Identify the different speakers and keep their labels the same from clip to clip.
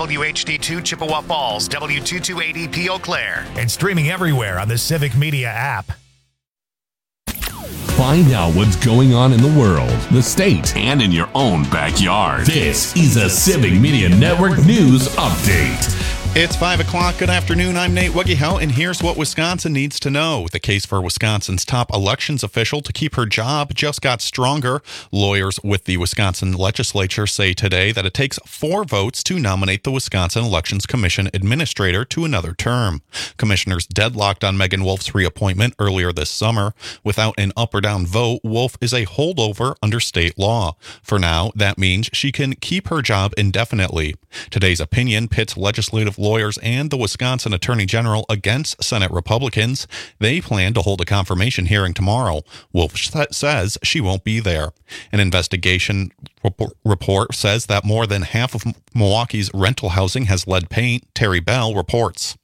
Speaker 1: WHD2 Chippewa Falls, W228EP Eau Claire.
Speaker 2: And streaming everywhere on the Civic Media app.
Speaker 3: Find out what's going on in the world, the state, and in your own backyard. This is a Civic Media Network News Update.
Speaker 4: It's 5 o'clock. Good afternoon. I'm Nate Weggehout, and here's what Wisconsin needs to know. The case for Wisconsin's top elections official to keep her job just got stronger. Lawyers with the Wisconsin legislature say today that it takes 4 votes to nominate the Wisconsin Elections Commission administrator to another term. Commissioners deadlocked on Megan Wolf's reappointment earlier this summer. Without an up or down vote, Wolf is a holdover under state law. For now, that means she can keep her job indefinitely. Today's opinion pits legislative lawyers and the Wisconsin Attorney General against Senate Republicans. They plan to hold a confirmation hearing tomorrow. Wolf says she won't be there. An investigation report says that more than half of Milwaukee's rental housing has lead paint. Terry Bell reports.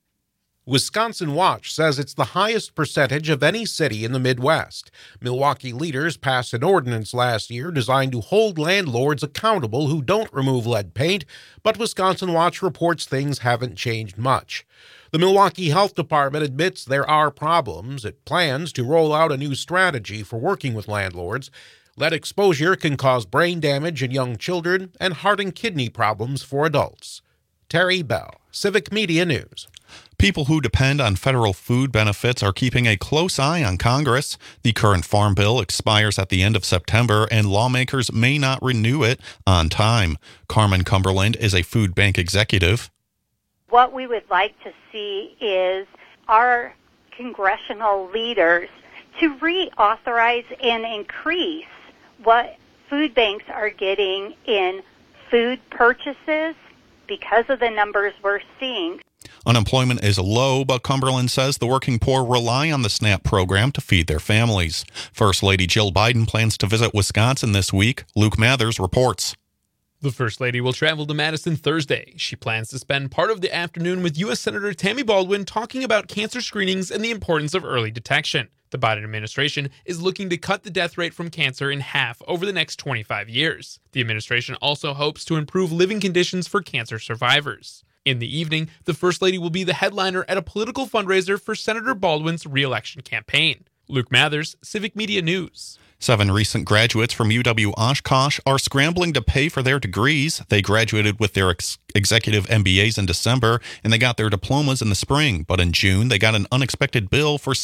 Speaker 5: Wisconsin Watch says it's the highest percentage of any city in the Midwest. Milwaukee leaders passed an ordinance last year designed to hold landlords accountable who don't remove lead paint, but Wisconsin Watch reports things haven't changed much. The Milwaukee Health Department admits there are problems. It plans to roll out a new strategy for working with landlords. Lead exposure can cause brain damage in young children and heart and kidney problems for adults. Terry Bell, Civic Media News.
Speaker 4: People who depend on federal food benefits are keeping a close eye on Congress. The current farm bill expires at the end of September, and lawmakers may not renew it on time. Carmen Cumberland is a food bank executive.
Speaker 6: What we would like to see is our congressional leaders to reauthorize and increase what food banks are getting in food purchases because of the numbers we're seeing.
Speaker 4: Unemployment is low, but Cumberland says the working poor rely on the SNAP program to feed their families. First Lady Jill Biden plans to visit Wisconsin this week. Luke Mathers reports.
Speaker 7: The First Lady will travel to Madison Thursday. She plans to spend part of the afternoon with U.S. Senator Tammy Baldwin talking about cancer screenings and the importance of early detection. The Biden administration is looking to cut the death rate from cancer in half over the next 25 years. The administration also hopes to improve living conditions for cancer survivors. In the evening, the First Lady will be the headliner at a political fundraiser for Senator Baldwin's re-election campaign. Luke Mathers, Civic Media News.
Speaker 4: 7 recent graduates from UW-Oshkosh are scrambling to pay for their degrees. They graduated with their executive MBAs in December, and they got their diplomas in the spring. But in June, they got an unexpected bill for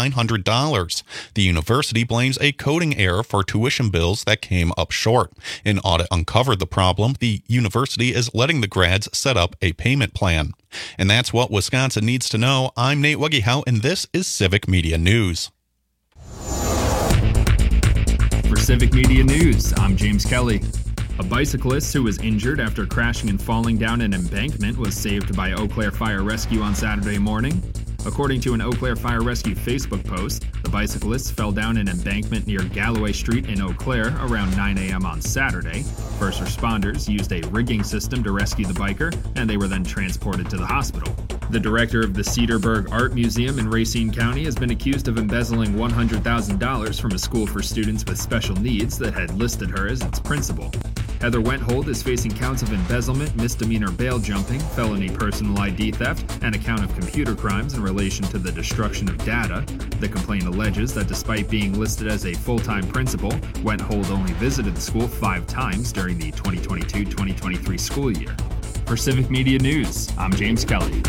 Speaker 4: $7,900. The university blames a coding error for tuition bills that came up short. An audit uncovered the problem. The university is letting the grads set up a payment plan. And that's what Wisconsin needs to know. I'm Nate Weggehout, and this is Civic Media News.
Speaker 8: For Civic Media News, I'm James Kelly. A bicyclist who was injured after crashing and falling down an embankment was saved by Eau Claire Fire Rescue on Saturday morning. According to an Eau Claire Fire Rescue Facebook post, the bicyclist fell down an embankment near Galloway Street in Eau Claire around 9 a.m. on Saturday. First responders used a rigging system to rescue the biker, and they were then transported to the hospital. The director of the Cedarburg Art Museum in Racine County has been accused of embezzling $100,000 from a school for students with special needs that had listed her as its principal. Heather Wenthold is facing counts of embezzlement, misdemeanor bail jumping, felony personal ID theft, and a count of computer crimes in relation to the destruction of data. The complaint alleges that despite being listed as a full-time principal, Wenthold only visited the school 5 times during the 2022-2023 school year. For Civic Media News, I'm James Kelly.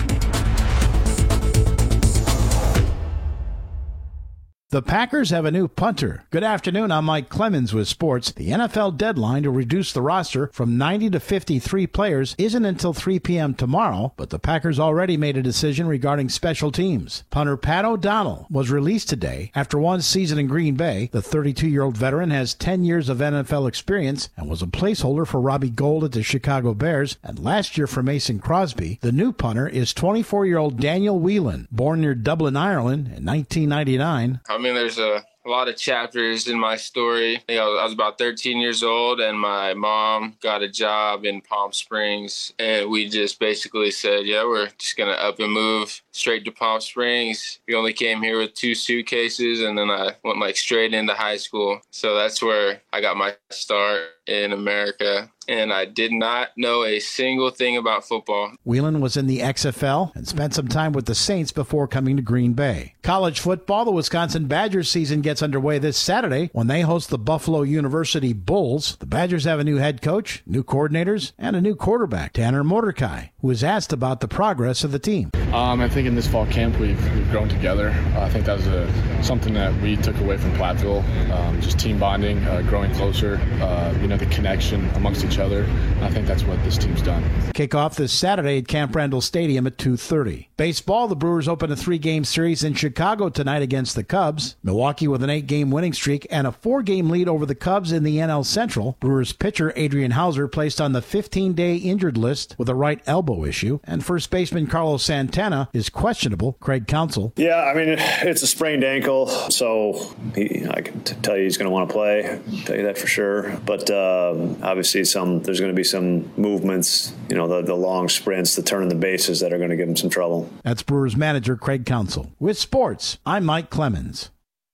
Speaker 9: The Packers have a new punter. Good afternoon, I'm Mike Clemens with sports. The NFL deadline to reduce the roster from 90 to 53 players isn't until 3 p.m. tomorrow, but the Packers already made a decision regarding special teams. Punter Pat O'Donnell was released today after one season in Green Bay. The 32-year-old veteran has 10 years of NFL experience and was a placeholder for Robbie Gould at the Chicago Bears and last year for Mason Crosby. The new punter is 24-year-old Daniel Whelan, born near Dublin, Ireland in 1999.
Speaker 10: I mean, there's a lot of chapters in my story. I was about 13 years old, and my mom got a job in Palm Springs, and we just basically said, yeah, we're just going to up and move straight to Palm Springs. We only came here with 2 suitcases, and then I went straight into high school. So that's where I got my start in America. and I did not know a single thing about football.
Speaker 9: Whelan was in the XFL and spent some time with the Saints before coming to Green Bay. College football, the Wisconsin Badgers season gets underway this Saturday when they host the Buffalo University Bulls. The Badgers have a new head coach, new coordinators, and a new quarterback, Tanner Mordecai, who was asked about the progress of the team.
Speaker 11: I think in this fall camp we've grown together. I think that was something that we took away from Platteville, just team bonding, growing closer, the connection amongst each other. I think that's what this team's done.
Speaker 9: Kickoff this Saturday at Camp Randall Stadium at 2:30. Baseball, the Brewers open a 3-game series in Chicago tonight against the Cubs. Milwaukee with an 8-game winning streak and a 4-game lead over the Cubs in the NL Central. Brewers pitcher Adrian Hauser placed on the 15-day injured list with a right elbow issue. And first baseman Carlos Santana is questionable. Craig Counsell.
Speaker 12: Yeah, I mean, it's a sprained ankle, so I can tell you he's going to want to play. I'll tell you that for sure. But obviously there's going to be some movements, the long sprints, the turning the bases that are going to give him some trouble.
Speaker 9: That's Brewers manager Craig Counsell. With sports, I'm Mike Clemens.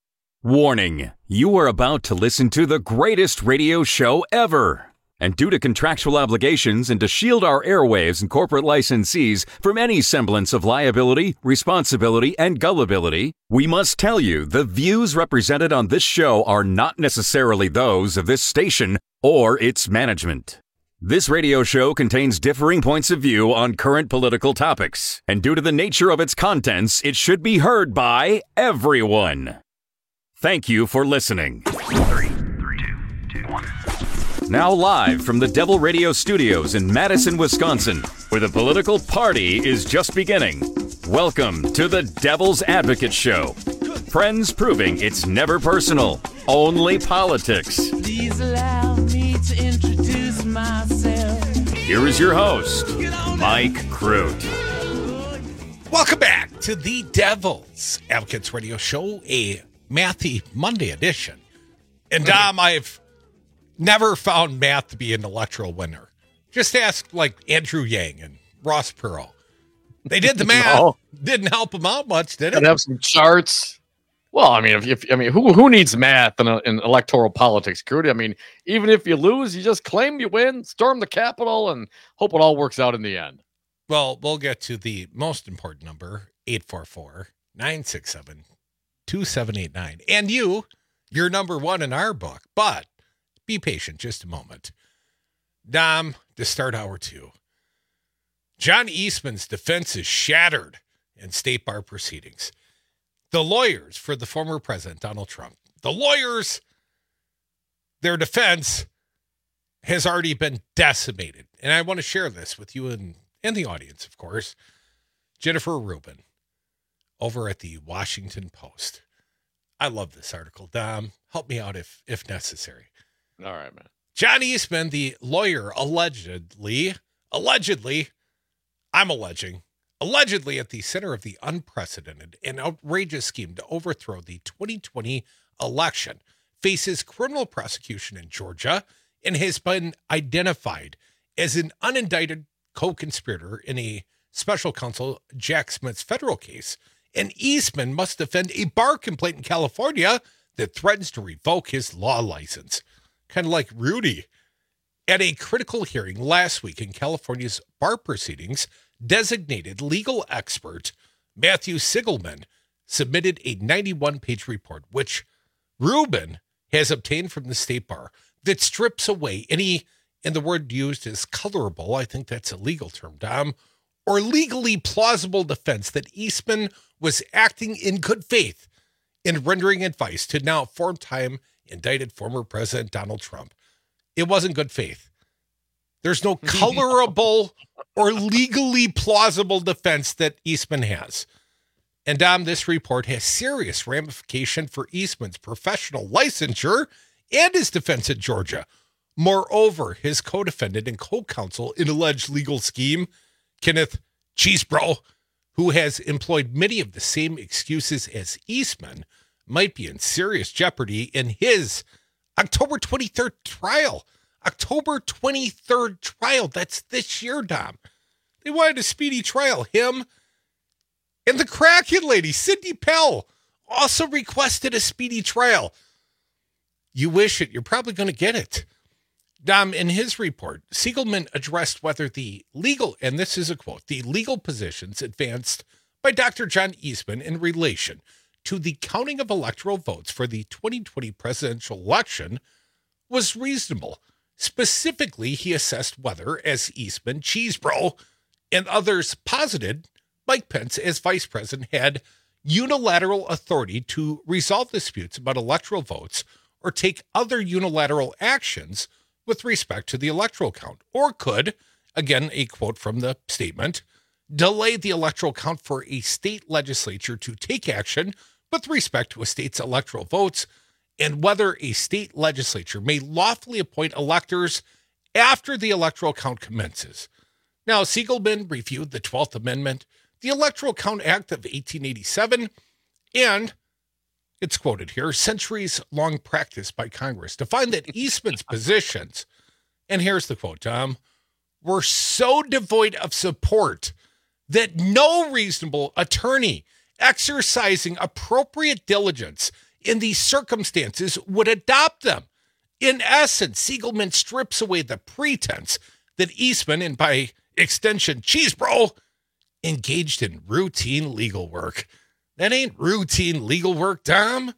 Speaker 13: Warning, you are about to listen to the greatest radio show ever. And due to contractual obligations and to shield our airwaves and corporate licensees from any semblance of liability, responsibility, and gullibility, we must tell you the views represented on this show are not necessarily those of this station or its management. This radio show contains differing points of view on current political topics, and due to the nature of its contents, it should be heard by everyone. Thank you for listening.
Speaker 1: 3, 2, 1.
Speaker 13: Now live from the Devil Radio Studios in Madison, Wisconsin, where the political party is just beginning. Welcome to the Devil's Advocate Show. Friends proving it's never personal, only politics.
Speaker 14: Please allow me to introduce myself.
Speaker 13: Here is your host, Mike Crute.
Speaker 5: Welcome back to the Devil's Advocates Radio Show, a Mathy Monday edition. And Dom, I've never found math to be an electoral winner. Just ask Andrew Yang and Ross Perot. They did the math.
Speaker 15: No.
Speaker 5: Didn't help them out much, did it?
Speaker 15: And have some charts. Well, I mean, who needs math in electoral politics, Crudy? I mean, even if you lose, you just claim you win, storm the Capitol, and hope it all works out in the end.
Speaker 5: Well, we'll get to the most important number, 844-967-2789. And you're number one in our book, but be patient just a moment. Dom, to start hour 2. John Eastman's defense is shattered in state bar proceedings. The lawyers for the former president, Donald Trump, their defense has already been decimated. And I want to share this with you and the audience, of course. Jennifer Rubin over at the Washington Post. I love this article. Dom, help me out if necessary.
Speaker 15: All right, man.
Speaker 5: John Eastman, the lawyer, allegedly at the center of the unprecedented and outrageous scheme to overthrow the 2020 election, faces criminal prosecution in Georgia and has been identified as an unindicted co-conspirator in a special counsel Jack Smith's federal case. And Eastman must defend a bar complaint in California that threatens to revoke his law license. Kind of like Rudy. At a critical hearing last week in California's bar proceedings, designated legal expert Matthew Sigelman submitted a 91-page report, which Rubin has obtained from the state bar, that strips away any, and the word used is colorable, I think that's a legal term, Dom, or legally plausible defense that Eastman was acting in good faith in rendering advice to now four-time indicted former President Donald Trump. It wasn't good faith. There's no colorable or legally plausible defense that Eastman has. And Dom, this report has serious ramification for Eastman's professional licensure and his defense in Georgia. Moreover, his co-defendant and co-counsel in alleged legal scheme, Kenneth Cheesebro, who has employed many of the same excuses as Eastman, might be in serious jeopardy in his October 23rd trial. October 23rd trial. That's this year, Dom. They wanted a speedy trial. Him and the Kraken lady, Sidney Pell, also requested a speedy trial. You wish it. You're probably going to get it. Dom, in his report, Siegelman addressed whether the legal, and this is a quote, the legal positions advanced by Dr. John Eastman in relation to the counting of electoral votes for the 2020 presidential election was reasonable. Specifically, he assessed whether, as Eastman, Cheesebro, and others posited, Mike Pence, as vice president, had unilateral authority to resolve disputes about electoral votes or take other unilateral actions with respect to the electoral count, or could, again, a quote from the statement, delay the electoral count for a state legislature to take action with respect to a state's electoral votes, and whether a state legislature may lawfully appoint electors after the electoral count commences. Now, Siegelman reviewed the 12th Amendment, the Electoral Count Act of 1887, and it's quoted here, centuries-long practice by Congress to find that Eastman's positions, and here's the quote, Tom, were so devoid of support that no reasonable attorney exercising appropriate diligence in these circumstances would adopt them. In essence, Siegelman strips away the pretense that Eastman, and by extension, Cheesebro, engaged in routine legal work. That ain't routine legal work, Tom.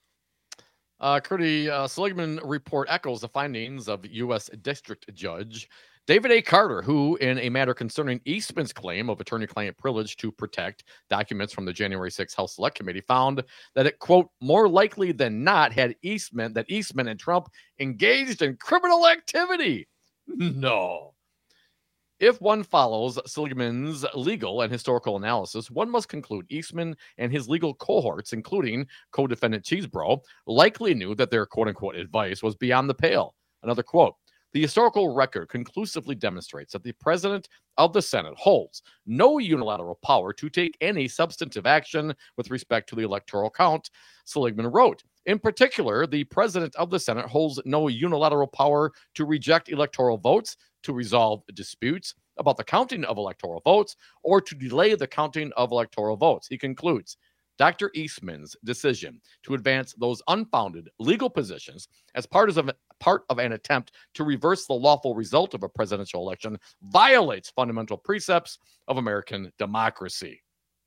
Speaker 15: Curdy, Seligman report echoes the findings of U.S. District Judge David A. Carter, who, in a matter concerning Eastman's claim of attorney-client privilege to protect documents from the January 6th House Select Committee, found that it, quote, more likely than not that Eastman and Trump engaged in criminal activity. No. If one follows Seligman's legal and historical analysis, one must conclude Eastman and his legal cohorts, including co-defendant Cheesebro, likely knew that their quote-unquote advice was beyond the pale. Another quote, the historical record conclusively demonstrates that the president of the Senate holds no unilateral power to take any substantive action with respect to the electoral count, Seligman wrote. In particular, the president of the Senate holds no unilateral power to reject electoral votes, to resolve disputes about the counting of electoral votes, or to delay the counting of electoral votes. He concludes, Dr. Eastman's decision to advance those unfounded legal positions as part of an attempt to reverse the lawful result of a presidential election violates fundamental precepts of American democracy.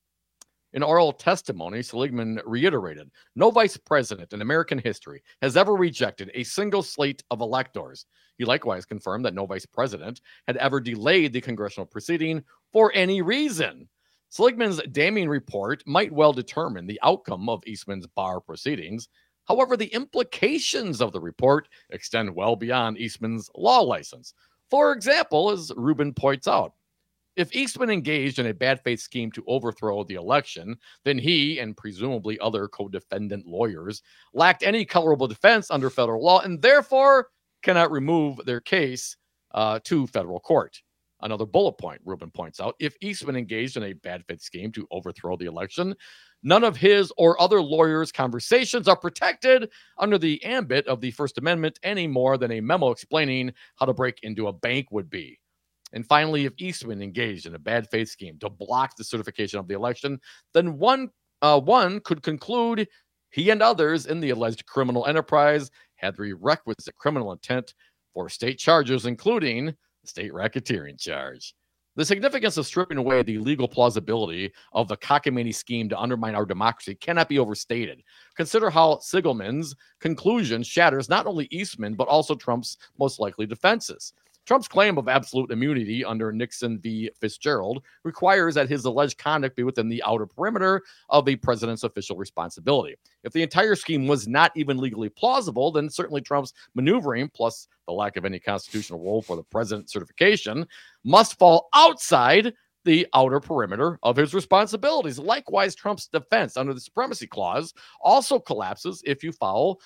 Speaker 15: In oral testimony, Seligman reiterated, no vice president in American history has ever rejected a single slate of electors. He likewise confirmed that no vice president had ever delayed the congressional proceeding for any reason. Seligman's damning report might well determine the outcome of Eastman's bar proceedings. However, the implications of the report extend well beyond Eastman's law license. For example, as Rubin points out, if Eastman engaged in a bad faith scheme to overthrow the election, then he and presumably other co-defendant lawyers lacked any colorable defense under federal law and therefore cannot remove their case to federal court. Another bullet point, Rubin points out, if Eastman engaged in a bad faith scheme to overthrow the election, none of his or other lawyers' conversations are protected under the ambit of the First Amendment any more than a memo explaining how to break into a bank would be. And finally, if Eastman engaged in a bad faith scheme to block the certification of the election, then one could conclude he and others in the alleged criminal enterprise had the requisite criminal intent for state charges, including the state racketeering charge. The significance of stripping away the legal plausibility of the cockamamie scheme to undermine our democracy cannot be overstated. Consider how Siegelman's conclusion shatters not only Eastman, but also Trump's most likely defenses. Trump's claim of absolute immunity under Nixon v. Fitzgerald requires that his alleged conduct be within the outer perimeter of the president's official responsibility. If the entire scheme was not even legally plausible, then certainly Trump's maneuvering, plus the lack of any constitutional role for the president's certification, must fall outside the outer perimeter of his responsibilities. Likewise, Trump's defense under the Supremacy Clause also collapses if you follow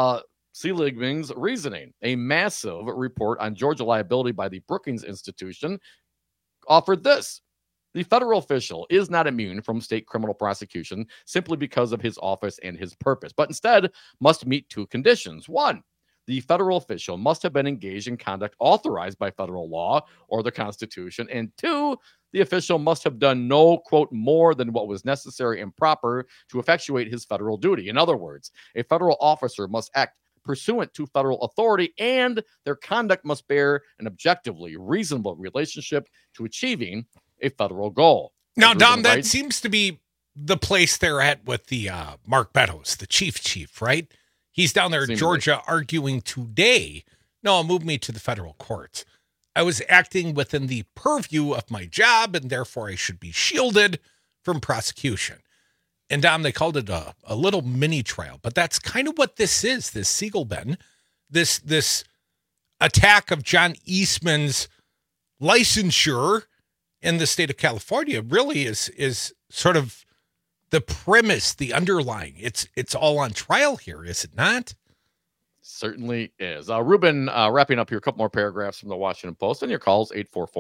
Speaker 15: Seligman's reasoning. A massive report on Georgia liability by the Brookings Institution offered this. The federal official is not immune from state criminal prosecution simply because of his office and his purpose, but instead must meet two conditions. One, the federal official must have been engaged in conduct authorized by federal law or the Constitution. And two, the official must have done no, quote, more than what was necessary and proper to effectuate his federal duty. In other words, a federal officer must act pursuant to federal authority, and their conduct must bear an objectively reasonable relationship to achieving a federal goal.
Speaker 5: Now, Dom, that seems to be the place they're at with the Mark Meadows, the chief, right? He's down there in Georgia arguing today, no, move me to the federal courts. I was acting within the purview of my job, and therefore I should be shielded from prosecution. And Dom, they called it a little mini trial, but that's kind of what this is, this Siegelben, this attack of John Eastman's licensure in the state of California really is sort of the premise, the underlying. It's all on trial here, is it not?
Speaker 15: Certainly is. Ruben, wrapping up here, a couple more paragraphs from the Washington Post, and your calls,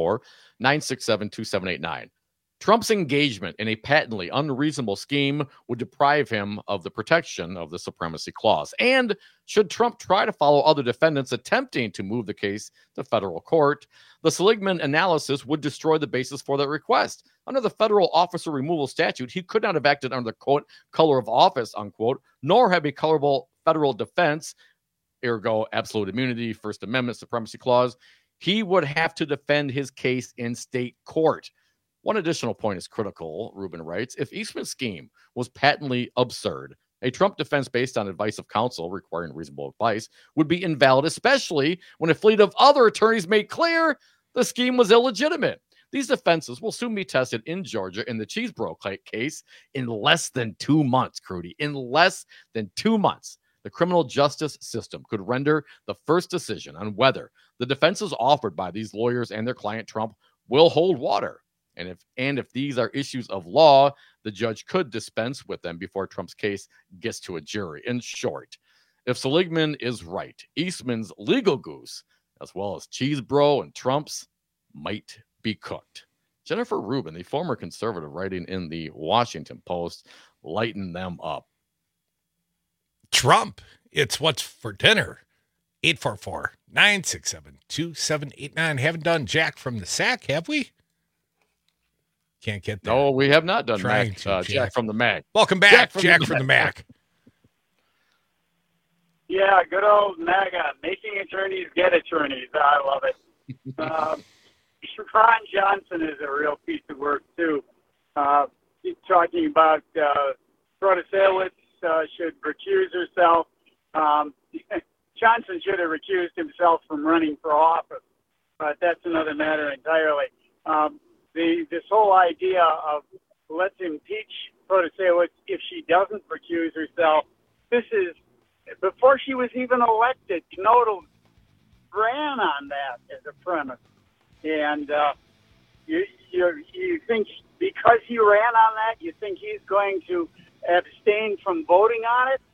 Speaker 15: 844-967-2789. Trump's engagement in a patently unreasonable scheme would deprive him of the protection of the Supremacy Clause. And should Trump try to follow other defendants attempting to move the case to federal court, the Seligman analysis would destroy the basis for that request. Under the federal officer removal statute, he could not have acted under the, quote, color of office, unquote, nor have a colorable federal defense, ergo absolute immunity, First Amendment, Supremacy Clause. He would have to defend his case in state court. One additional point is critical, Rubin writes. If Eastman's scheme was patently absurd, a Trump defense based on advice of counsel requiring reasonable advice would be invalid, especially when a fleet of other attorneys made clear the scheme was illegitimate. These defenses will soon be tested in Georgia in the Cheeseboro case in less than 2 months, Crudy. In less than 2 months, the criminal justice system could render the first decision on whether the defenses offered by these lawyers and their client Trump will hold water. And if these are issues of law, the judge could dispense with them before Trump's case gets to a jury. In short, if Seligman is right, Eastman's legal goose, as well as Cheesebro and Trump's, might be cooked. Jennifer Rubin, the former conservative writing in the Washington Post, lighten them up.
Speaker 5: Trump, it's what's for dinner. 844-967-2789. Haven't done Jack from the Sack, have we? Can't get there.
Speaker 15: No, we have not done Mac, Jack from the Mac.
Speaker 5: Welcome back, Jack from the Mac.
Speaker 16: Yeah, good old MAGA, making attorneys get attorneys. I love it. Ron Johnson is a real piece of work, too. He's talking about Protasewicz should recuse herself. Johnson should have recused himself from running for office, but that's another matter entirely. This whole idea of let's impeach Protasewicz if she doesn't recuse herself, this is before she was even elected. Knodel ran on that as a premise. And you think because he ran on that, you think he's going to abstain from voting on it?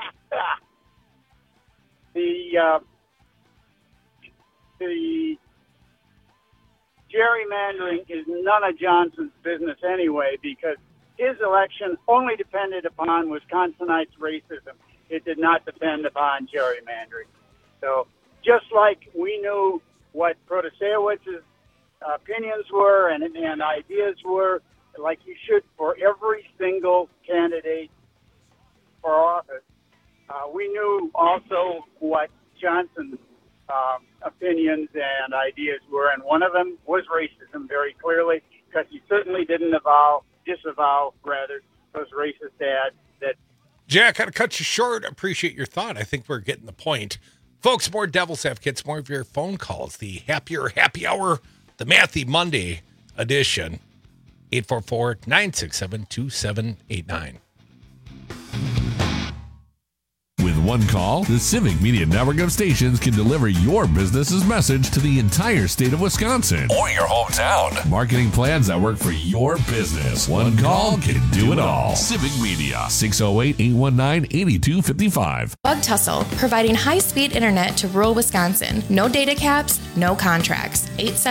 Speaker 16: The gerrymandering is none of Johnson's business anyway, because his election only depended upon Wisconsinites' racism. It did not depend upon gerrymandering. So just like we knew what Protasewicz's opinions were and ideas were, like you should for every single candidate for office, we knew also what Johnson's opinions and ideas were, and one of them was racism very clearly, because he certainly didn't disavow those racist ads that...
Speaker 5: Jack, I'd cut you short. Appreciate your thought. I think we're getting the point. Folks, more Devil's Advocates, more of your phone calls. The Happier Happy Hour, the Matthew Monday edition. 844-967-2789.
Speaker 3: With one call, the Civic Media Network of stations can deliver your business's message to the entire state of Wisconsin
Speaker 1: or your hometown.
Speaker 3: Marketing plans that work for your business. One call can do it all. Civic Media, 608-819-8255.
Speaker 17: Bug Tussle, providing high-speed internet to rural Wisconsin. No data caps, no contracts.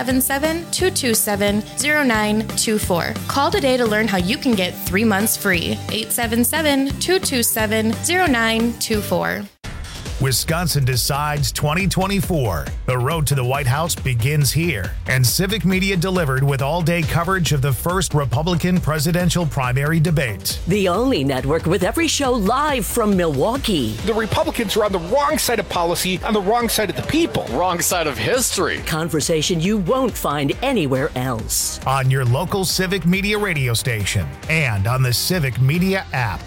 Speaker 17: 877-227-0924. Call today to learn how you can get 3 months free. 877-227-0924.
Speaker 2: Wisconsin Decides 2024. The road to the White House begins here, and Civic Media delivered with all-day coverage of the first Republican presidential primary debate.
Speaker 18: The only network with every show live from Milwaukee.
Speaker 19: The Republicans are on the wrong side of policy, on the wrong side of the people.
Speaker 15: Wrong side of history.
Speaker 18: Conversation you won't find anywhere else.
Speaker 2: On your local Civic Media radio station and on the Civic Media app.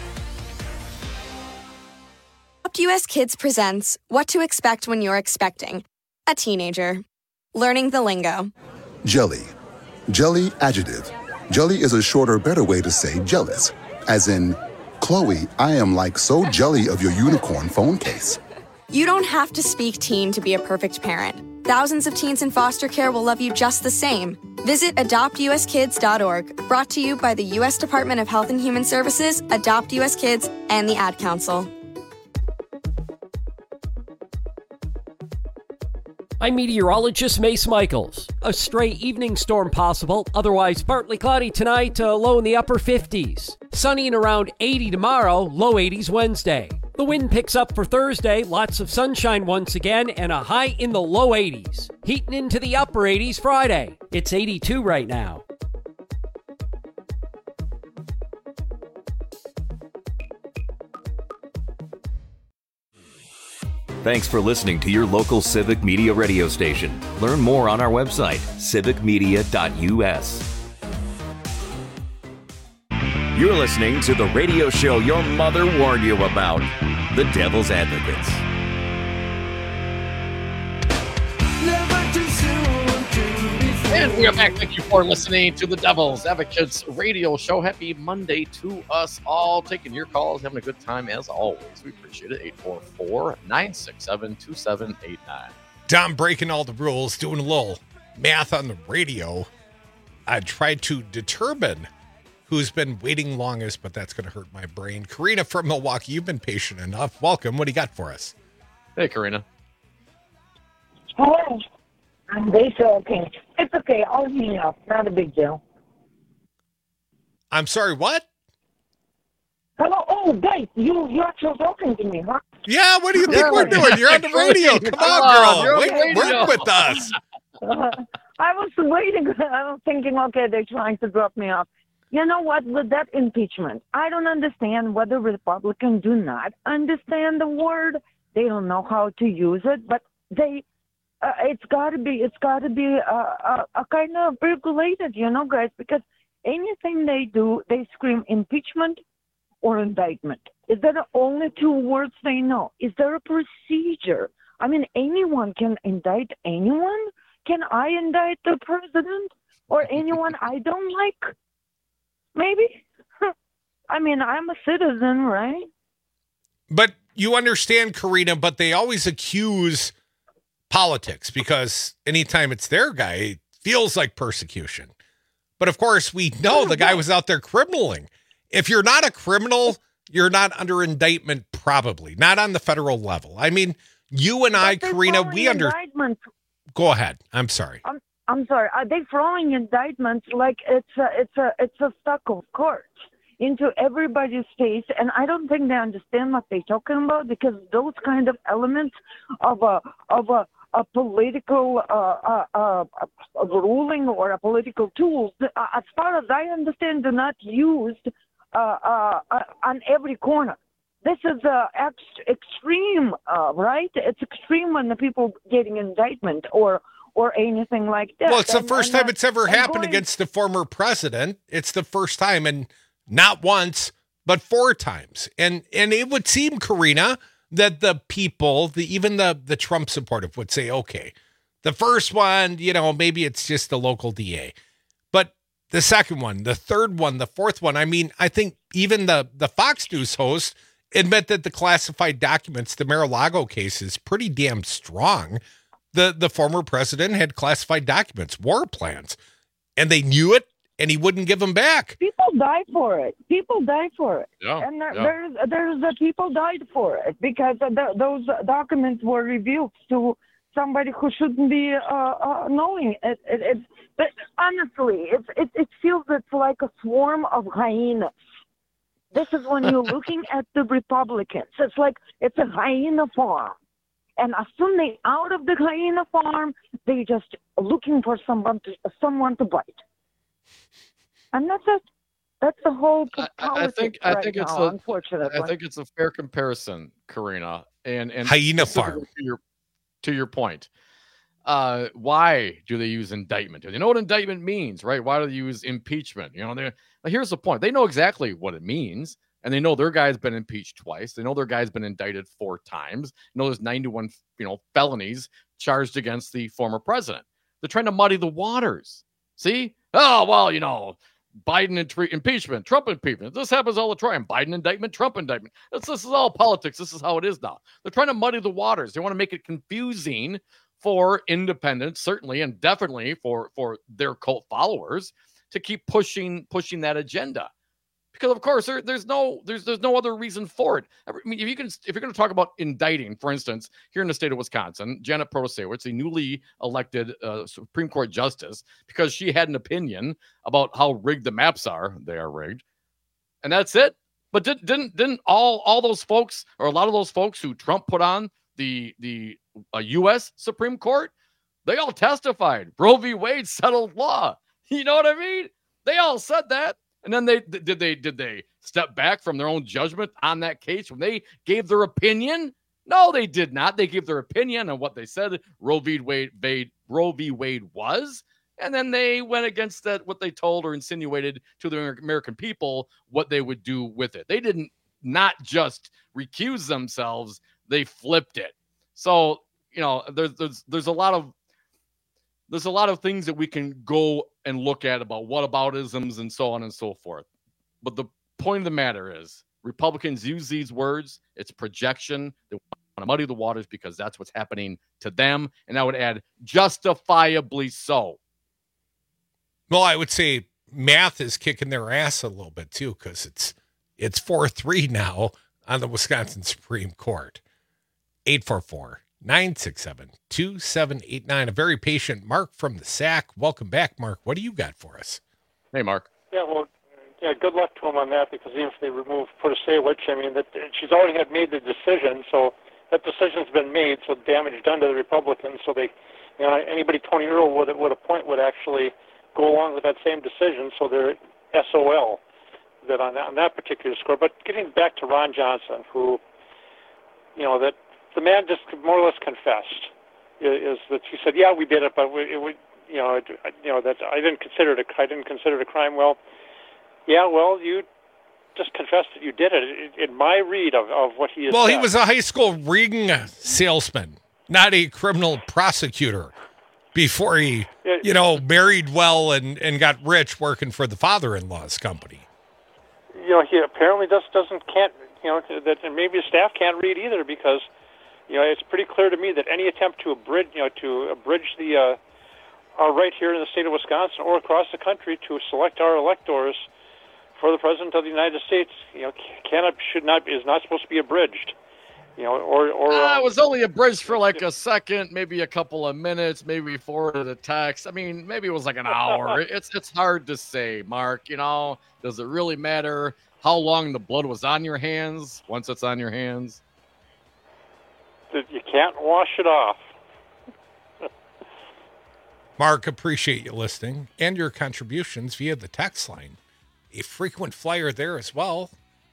Speaker 20: US Kids presents What to Expect When You're Expecting a Teenager. Learning the lingo.
Speaker 21: Jelly. Jelly adjective. Jelly is a shorter, better way to say jealous. As in, Chloe, I am like so jelly of your unicorn phone case.
Speaker 20: You don't have to speak teen to be a perfect parent. Thousands of teens in foster care will love you just the same. Visit adoptuskids.org. Brought to you by the U.S. Department of Health and Human Services, Adopt U.S. Kids, and the Ad Council.
Speaker 22: I'm meteorologist Mace Michaels. A stray evening storm possible, otherwise partly cloudy tonight, low in the upper 50s. Sunny and around 80 tomorrow, low 80s Wednesday. The wind picks up for Thursday, lots of sunshine once again, and a high in the low 80s. Heating into the upper 80s Friday. It's 82 right now.
Speaker 23: Thanks for listening to your local Civic Media radio station. Learn more on our website, civicmedia.us. You're listening to the radio show your mother warned you about, The Devil's Advocates.
Speaker 15: And we are back. Thank you for listening to the Devil's Advocates radio show. Happy Monday to us all. Taking your calls, having a good time as always. We appreciate it. 844-967-2789.
Speaker 5: Dom breaking all the rules, doing a little math on the radio. I tried to determine who's been waiting longest, but that's going to hurt my brain. Karina from Milwaukee, you've been patient enough. Welcome. What do you got for us?
Speaker 15: Hey, Karina.
Speaker 24: Hello. They say okay. It's okay. I'll hang up. Not a big deal.
Speaker 5: I'm sorry, what?
Speaker 24: Hello. Oh, guys, you're actually talking to me, huh?
Speaker 5: Yeah, what do you think we're doing? You're on the radio. Come on, girl. Work with us.
Speaker 24: I was waiting. I was thinking, okay, they're trying to drop me off. You know what? With that impeachment, I don't understand whether Republicans do not understand the word. They don't know how to use it, but they... it's got to be a kind of regulated, you know, guys, because anything they do, they scream impeachment or indictment. Is that the only two words they know? Is there a procedure? I mean, anyone can indict anyone? Can I indict the president or anyone I don't like? Maybe. I mean, I'm a citizen, right?
Speaker 5: But you understand, Karina, but they always accuse politics because anytime it's their guy, it feels like persecution. But of course, we know the guy was out there criminaling. If you're not a criminal, you're not under indictment, probably not on the federal level. I mean, you and I, Karina, we understand. Go ahead. I'm sorry.
Speaker 24: I'm sorry. Are they throwing indictments like it's a stock of cards into everybody's face? And I don't think they understand what they're talking about, because those kind of elements of a political ruling or a political tools, as far as I understand, are not used on every corner. This is extreme, right? It's extreme when the people getting indictment or anything like that.
Speaker 5: Well, it's the first time it's ever happened against the former president. It's the first time, and not once, but 4 times. And it would seem, Karina, that the people, even the Trump supportive would say, okay, the first one, maybe it's just the local DA. But the second one, the third one, the fourth one, I mean, I think even the Fox News host admit that the classified documents, the Mar-a-Lago case, is pretty damn strong. The former president had classified documents, war plans, and they knew it, and he wouldn't give them back.
Speaker 24: People die for it.
Speaker 5: Yeah,
Speaker 24: and there's people died for it because those documents were revealed to somebody who shouldn't be knowing it. But honestly, it feels it's like a swarm of hyenas. This is when you're looking at the Republicans. It's like it's a hyena farm. And as soon as they're out of the hyena farm, they're just looking for someone to bite. And that's it. That's the whole politics unfortunately.
Speaker 15: I think it's a fair comparison, Karina. And
Speaker 4: hyena farm.
Speaker 15: To your point. Why do they use indictment? They know what indictment means, right? Why do they use impeachment? Here's the point. They know exactly what it means, and they know their guy's been impeached twice. They know their guy's been indicted 4 times. They know there's 91, felonies charged against the former president. They're trying to muddy the waters. See? Oh, well, Biden impeachment, Trump impeachment. This happens all the time. Biden indictment, Trump indictment. This is all politics. This is how it is now. They're trying to muddy the waters. They want to make it confusing for independents, certainly, and definitely for their cult followers to keep pushing that agenda. Because of course there's no other reason for it. I mean, if you're going to talk about indicting, for instance, here in the state of Wisconsin, Janet Protasiewicz, the newly elected Supreme Court justice, because she had an opinion about how rigged the maps are. They are rigged, and that's it. But didn't all those folks, or a lot of those folks who Trump put on the U.S. Supreme Court, they all testified. Roe v. Wade settled law. You know what I mean? They all said that. And then did they step back from their own judgment on that case when they gave their opinion? No, they did not. They gave their opinion on what they said Roe v. Wade was, and then they went against that, what they told or insinuated to the American people what they would do with it. They didn't not just recuse themselves; they flipped it. So there's a lot of things that we can go and look at about whataboutisms and so on and so forth. But the point of the matter is Republicans use these words. It's projection. They want to muddy the waters because that's what's happening to them. And I would add justifiably so.
Speaker 4: Well, I would say math is kicking their ass a little bit too, because it's 4-3 now on the Wisconsin Supreme Court. 844-967-2789. A very patient Mark from the SAC. Welcome back, Mark. What do you got for us?
Speaker 15: Hey, Mark.
Speaker 6: Yeah, well, good luck to him on that, because even if they remove Protasiewicz, I mean, she's already had made the decision, so that decision's been made, so damage done to the Republicans. So they, anybody 20 years old would appoint would actually go along with that same decision, so they're SOL that on that particular score. But getting back to Ron Johnson, who, that the man just more or less confessed, is that he said, "Yeah, we did it, but that I didn't consider it a crime." Well, yeah, well, you just confessed that you did it. In my read of what he is.
Speaker 4: Well, he was a high school ring salesman, not a criminal prosecutor. Before he, married well and got rich working for the father-in-law's company.
Speaker 6: He apparently can't, that maybe his staff can't read either, because, it's pretty clear to me that any attempt to abridge the our right here in the state of Wisconsin or across the country to select our electors for the President of the United States, is not supposed to be abridged. It
Speaker 15: was only abridged for like a second, maybe a couple of minutes, maybe forwarded a text. I mean, maybe it was like an hour. It's hard to say, Mark. Does it really matter how long the blood was on your hands once it's on your hands?
Speaker 6: You can't wash it off.
Speaker 4: Mark, appreciate you listening and your contributions via the text line. A frequent flyer there as well.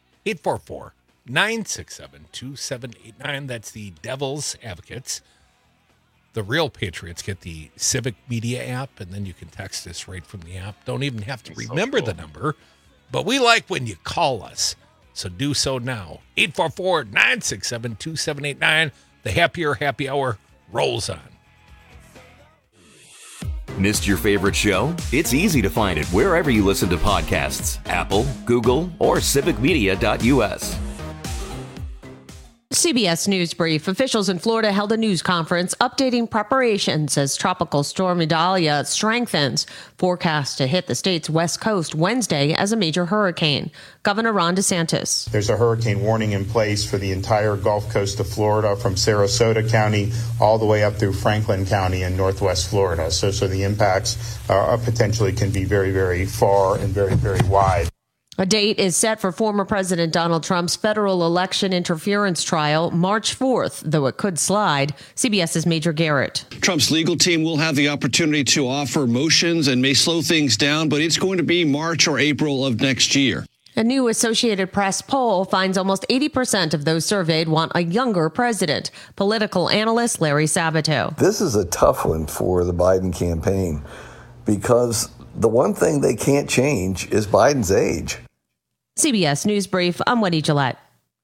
Speaker 4: 844-967-2789. That's the Devil's Advocates. The real Patriots get the Civic Media app, and then you can text us right from the app. Don't even have to remember the number, but we like when you call us, so do so now. 844-967-2789. The Happier Happy Hour rolls on.
Speaker 23: Missed your favorite show? It's easy to find it wherever you listen to podcasts. Apple, Google, or civicmedia.us.
Speaker 7: CBS News Brief. Officials in Florida held a news conference updating preparations as Tropical Storm Idalia strengthens. Forecast to hit the state's west coast Wednesday as a major hurricane. Governor Ron DeSantis.
Speaker 8: There's a hurricane warning in place for the entire Gulf Coast of Florida, from Sarasota County all the way up through Franklin County in northwest Florida. So the impacts potentially can be very, very far and very, very wide.
Speaker 7: A date is set for former President Donald Trump's federal election interference trial March 4th, though it could slide. CBS's Major Garrett.
Speaker 9: Trump's legal team will have the opportunity to offer motions and may slow things down, but it's going to be March or April of next year.
Speaker 7: A new Associated Press poll finds almost 80% of those surveyed want a younger president. Political analyst Larry Sabato.
Speaker 10: This is a tough one for the Biden campaign because the one thing they can't change is Biden's age.
Speaker 7: CBS News Brief, I'm Wendy Gillette.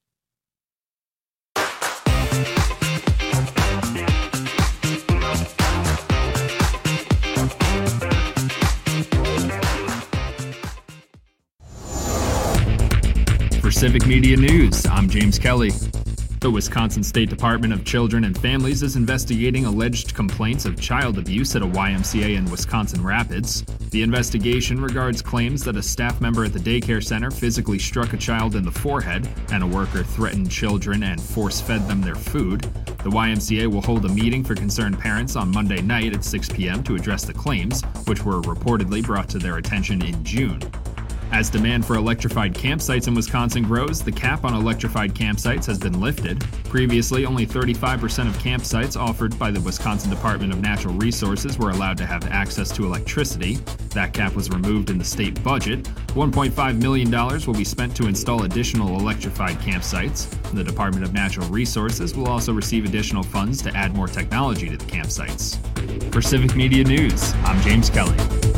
Speaker 11: For Civic Media News, I'm James Kelly. The Wisconsin State Department of Children and Families is investigating alleged complaints of child abuse at a YMCA in Wisconsin Rapids. The investigation regards claims that a staff member at the daycare center physically struck a child in the forehead and a worker threatened children and force-fed them their food. The YMCA will hold a meeting for concerned parents on Monday night at 6 p.m. to address the claims, which were reportedly brought to their attention in June. As demand for electrified campsites in Wisconsin grows, the cap on electrified campsites has been lifted. Previously, only 35% of campsites offered by the Wisconsin Department of Natural Resources were allowed to have access to electricity. That cap was removed in the state budget. $1.5 million will be spent to install additional electrified campsites. The Department of Natural Resources will also receive additional funds to add more technology to the campsites. For Civic Media News, I'm James Kelly.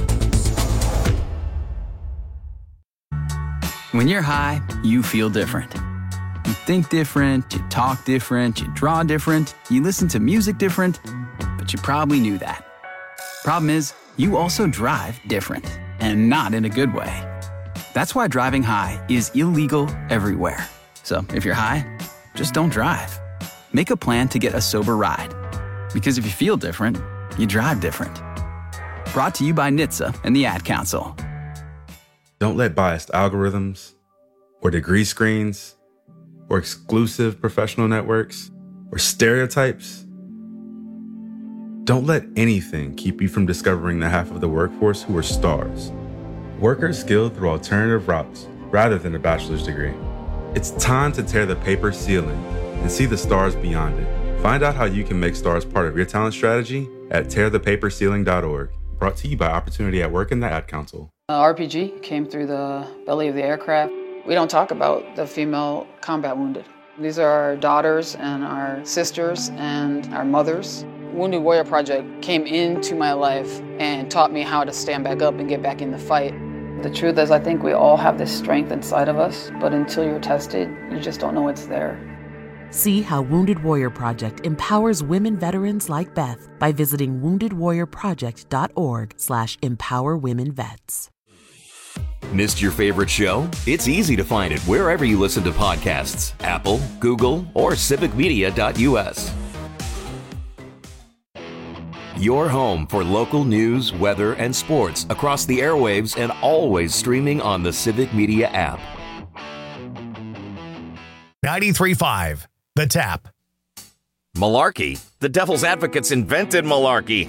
Speaker 12: When you're high, you feel different. You think different, you talk different, you draw different, you listen to music different, but you probably knew that. Problem is, you also drive different, and not in a good way. That's why driving high is illegal everywhere. So if you're high, just don't drive. Make a plan to get a sober ride. Because if you feel different, you drive different. Brought to you by NHTSA and the Ad Council.
Speaker 25: Don't let biased algorithms, or degree screens, or exclusive professional networks, or stereotypes. Don't let anything keep you from discovering the half of the workforce who are stars. Workers skilled through alternative routes rather than a bachelor's degree. It's time to tear the paper ceiling and see the stars beyond it. Find out how you can make stars part of your talent strategy at tearthepaperceiling.org. Brought to you by Opportunity at Work and the Ad Council.
Speaker 26: RPG came through the belly of the aircraft. We don't talk about the female combat wounded. These are our daughters and our sisters and our mothers. Wounded Warrior Project came into my life and taught me how to stand back up and get back in the fight. The truth is, I think we all have this strength inside of us, but until you're tested, you just don't know it's there.
Speaker 27: See how Wounded Warrior Project empowers women veterans like Beth by visiting woundedwarriorproject.org/empowerwomenvets.
Speaker 23: Missed your favorite show? It's easy to find it wherever you listen to podcasts. Apple, Google, or civicmedia.us. Your home for local news, weather, and sports across the airwaves and always streaming on the Civic Media app.
Speaker 2: 93.5, The Tap.
Speaker 1: Malarkey. The Devil's Advocates invented malarkey.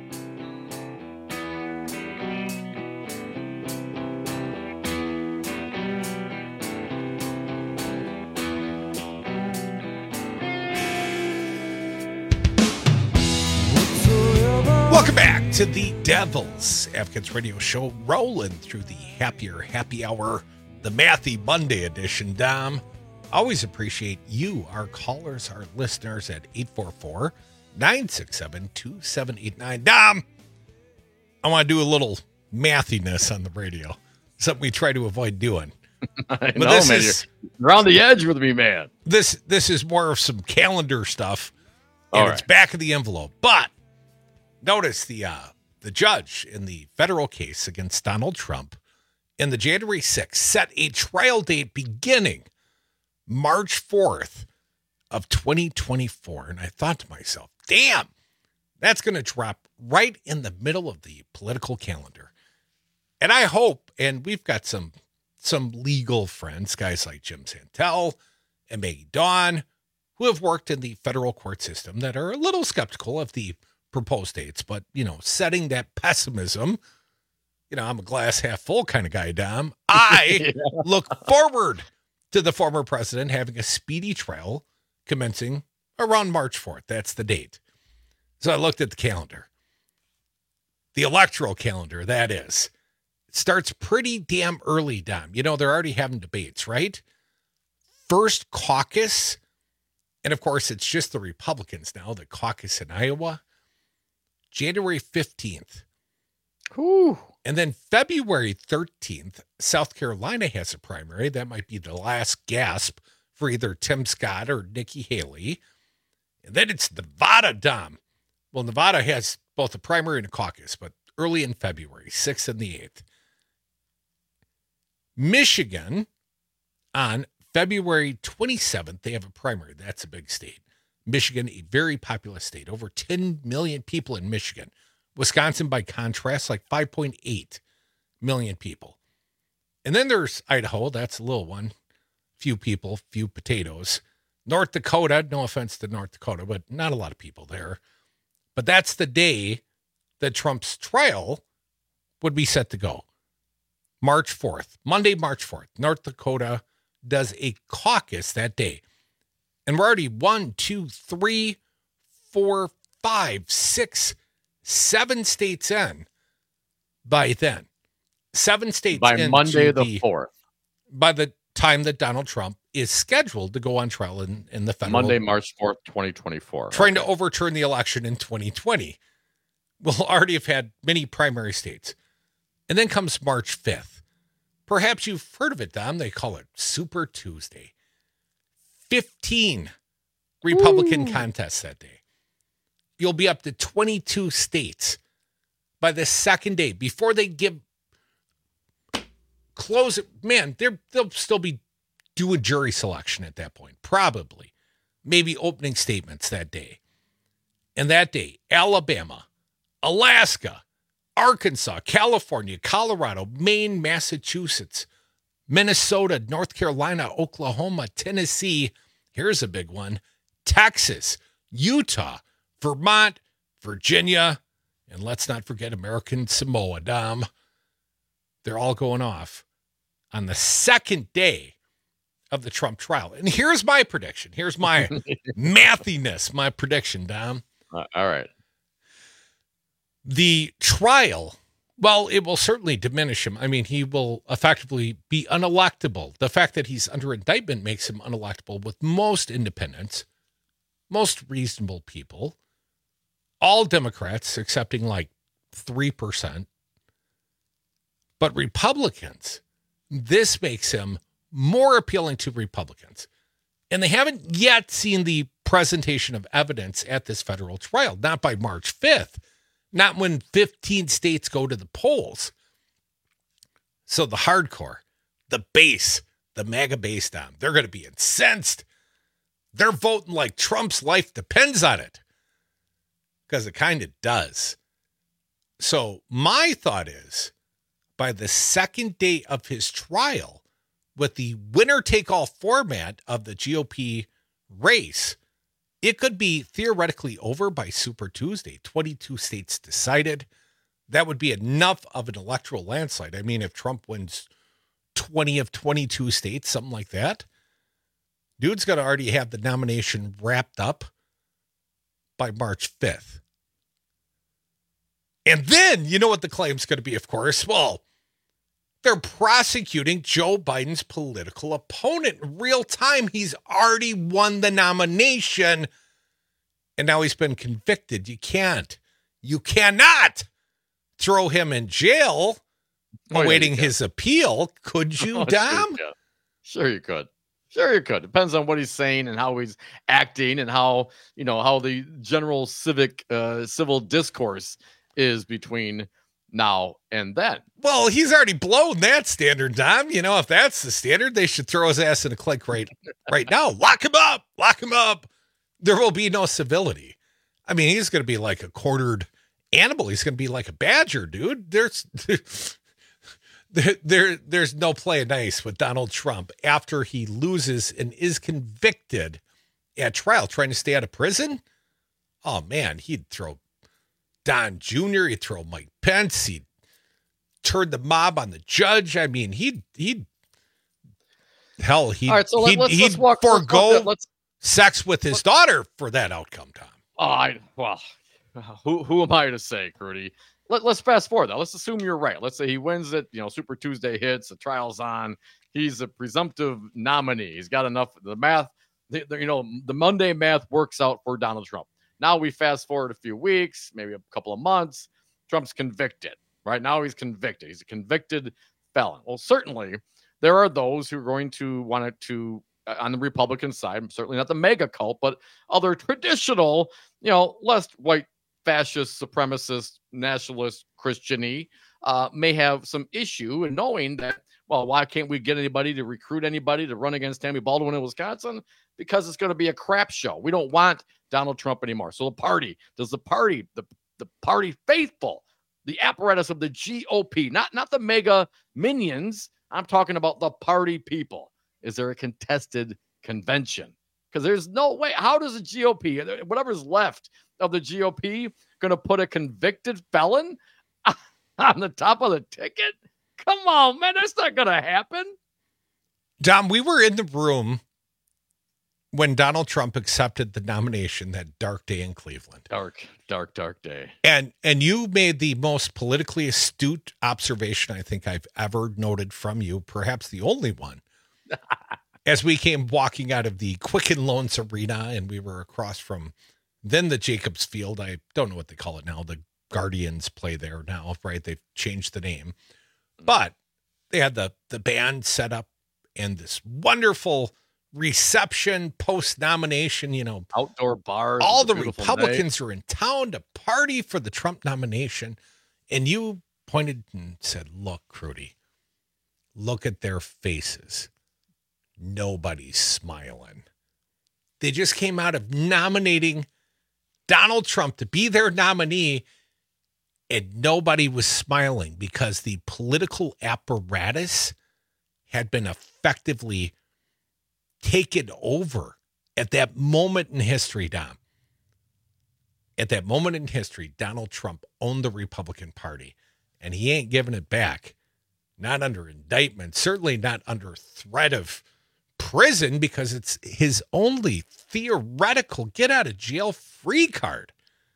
Speaker 4: Welcome back to the Devil's Advocates Radio Show, rolling through the happier happy hour, the Mathy Monday edition. Dom, always appreciate you, our callers, our listeners at 844-967-2789. Dom, I want to do a little mathiness on the radio, something we try to avoid doing.
Speaker 15: I know, man. You're on the edge with me, man.
Speaker 4: This is more of some calendar stuff, and
Speaker 15: All
Speaker 4: it's
Speaker 15: right.
Speaker 4: back of the envelope. But notice the judge in the federal case against Donald Trump in the January 6th set a trial date beginning March 4th of 2024. And I thought to myself, damn, that's going to drop right in the middle of the political calendar. And I hope, and we've got some legal friends, guys like Jim Santel and Maggie Dawn, who have worked in the federal court system that are a little skeptical of the proposed dates, but, setting that pessimism I'm a glass half full kind of guy, Dom. I look forward to the former president having a speedy trial commencing around March 4th. That's the date. So I looked at the calendar. The electoral calendar, that is. It starts pretty damn early, Dom. They're already having debates, right? First caucus, and of course, it's just the Republicans now, the caucus in Iowa, January 15th.
Speaker 15: Whew.
Speaker 4: And then February 13th, South Carolina has a primary. That might be the last gasp for either Tim Scott or Nikki Haley. And then it's Nevada, Dom. Well, Nevada has both a primary and a caucus, but early in February, 6th and the 8th. Michigan, on February 27th, they have a primary. That's a big state. Michigan, a very populous state. Over 10 million people in Michigan. Wisconsin, by contrast, like 5.8 million people. And then there's Idaho. That's a little one. Few people, few potatoes. North Dakota, no offense to North Dakota, but not a lot of people there. But that's the day that Trump's trial would be set to go. March 4th, Monday, March 4th. North Dakota does a caucus that day. And we're already 1, 2, 3, 4, 5, 6, 7 states in by then. 7 states
Speaker 15: by
Speaker 4: in
Speaker 15: Monday the 4th.
Speaker 4: By the time that Donald Trump is scheduled to go on trial in the federal.
Speaker 15: Monday, March 4th, 2024.
Speaker 4: Trying to overturn the election in 2020. We'll already have had many primary states. And then comes March 5th. Perhaps you've heard of it, Dom. They call it Super Tuesday. 15 Republican contests that day. You'll be up to 22 states by the second day. Before they close it, man, they'll still be doing jury selection at that point. Probably. Maybe opening statements that day. And that day, Alabama, Alaska, Arkansas, California, Colorado, Maine, Massachusetts, Minnesota, North Carolina, Oklahoma, Tennessee. Here's a big one. Texas, Utah, Vermont, Virginia, and let's not forget American Samoa, Dom. They're all going off on the second day of the Trump trial. And here's my prediction. Here's my mathiness, my prediction, Dom.
Speaker 15: All right.
Speaker 4: The trial, well, it will certainly diminish him. I mean, he will effectively be unelectable. The fact that he's under indictment makes him unelectable with most independents, most reasonable people, all Democrats, excepting like 3%. But Republicans, this makes him more appealing to Republicans. And they haven't yet seen the presentation of evidence at this federal trial, not by March 5th. Not when 15 states go to the polls. So the hardcore, the base, the MAGA base, Dom, they're going to be incensed. They're voting like Trump's life depends on it. Because it kind of does. So my thought is, by the second day of his trial, with the winner-take-all format of the GOP race, it could be theoretically over by Super Tuesday. 22 states decided. That would be enough of an electoral landslide. I mean, if Trump wins 20 of 22 states, something like that, dude's going to already have the nomination wrapped up by March 5th. And then, you know what the claim's going to be, of course? Well, they're prosecuting Joe Biden's political opponent in real time. He's already won the nomination, and now he's been convicted. You cannot throw him in jail awaiting his appeal. Could you, Dom?
Speaker 15: Sure you could. Sure you could. Depends on what he's saying and how he's acting and how the general civil discourse is between now and then.
Speaker 4: Well, he's already blown that standard, Dom. If that's the standard, they should throw his ass in a clink right now. Lock him up. Lock him up. There will be no civility. I mean, he's going to be like a quartered animal. He's going to be like a badger, dude. There's no play nice with Donald Trump after he loses and is convicted at trial, trying to stay out of prison. Oh man, he'd throw Don Jr., he'd throw Mike Pence, he'd turned the mob on the judge. I mean, he'd
Speaker 15: All right, so let's walk,
Speaker 4: forego sex with his daughter for that outcome, Tom.
Speaker 15: Who am I to say, Crudy? Let's fast forward, though. Let's assume you're right. Let's say he wins it. Super Tuesday hits. The trial's on. He's a presumptive nominee. He's got enough. The math, the Monday math works out for Donald Trump. Now we fast forward a few weeks, maybe a couple of months. Trump's convicted. Right now he's convicted. He's a convicted felon. Well, certainly there are those who are going to want it to, on the Republican side, certainly not the mega cult, but other traditional, less white fascist, supremacist, nationalist, Christian-y, may have some issue in knowing that, well, why can't we get anybody to recruit anybody to run against Tammy Baldwin in Wisconsin? Because it's going to be a crap show. We don't want Donald Trump anymore. So the party faithful, the apparatus of the GOP, not the mega minions. I'm talking about the party people. Is there a contested convention? Because there's no way. How does the GOP, whatever's left of the GOP, going to put a convicted felon on the top of the ticket? Come on, man. That's not going to happen.
Speaker 4: Dom, we were in the room when Donald Trump accepted the nomination that dark day in Cleveland.
Speaker 15: Dark day.
Speaker 4: And you made the most politically astute observation I think I've ever noted from you, perhaps the only one. As we came walking out of the Quicken Loans Arena and we were across from then the Jacobs Field. I don't know what they call it now. The Guardians play there now, right? They've changed the name. But they had the band set up and this wonderful reception post-nomination,
Speaker 15: outdoor bars.
Speaker 4: All the Republicans are in town to party for the Trump nomination. And you pointed and said, look, Crudy, look at their faces. Nobody's smiling. They just came out of nominating Donald Trump to be their nominee, and nobody was smiling because the political apparatus had been effectively taken over at that moment in history, Dom. At that moment in history, Donald Trump owned the Republican Party, and he ain't giving it back. Not under indictment, certainly not under threat of prison, because it's his only theoretical get-out-of-jail-free card.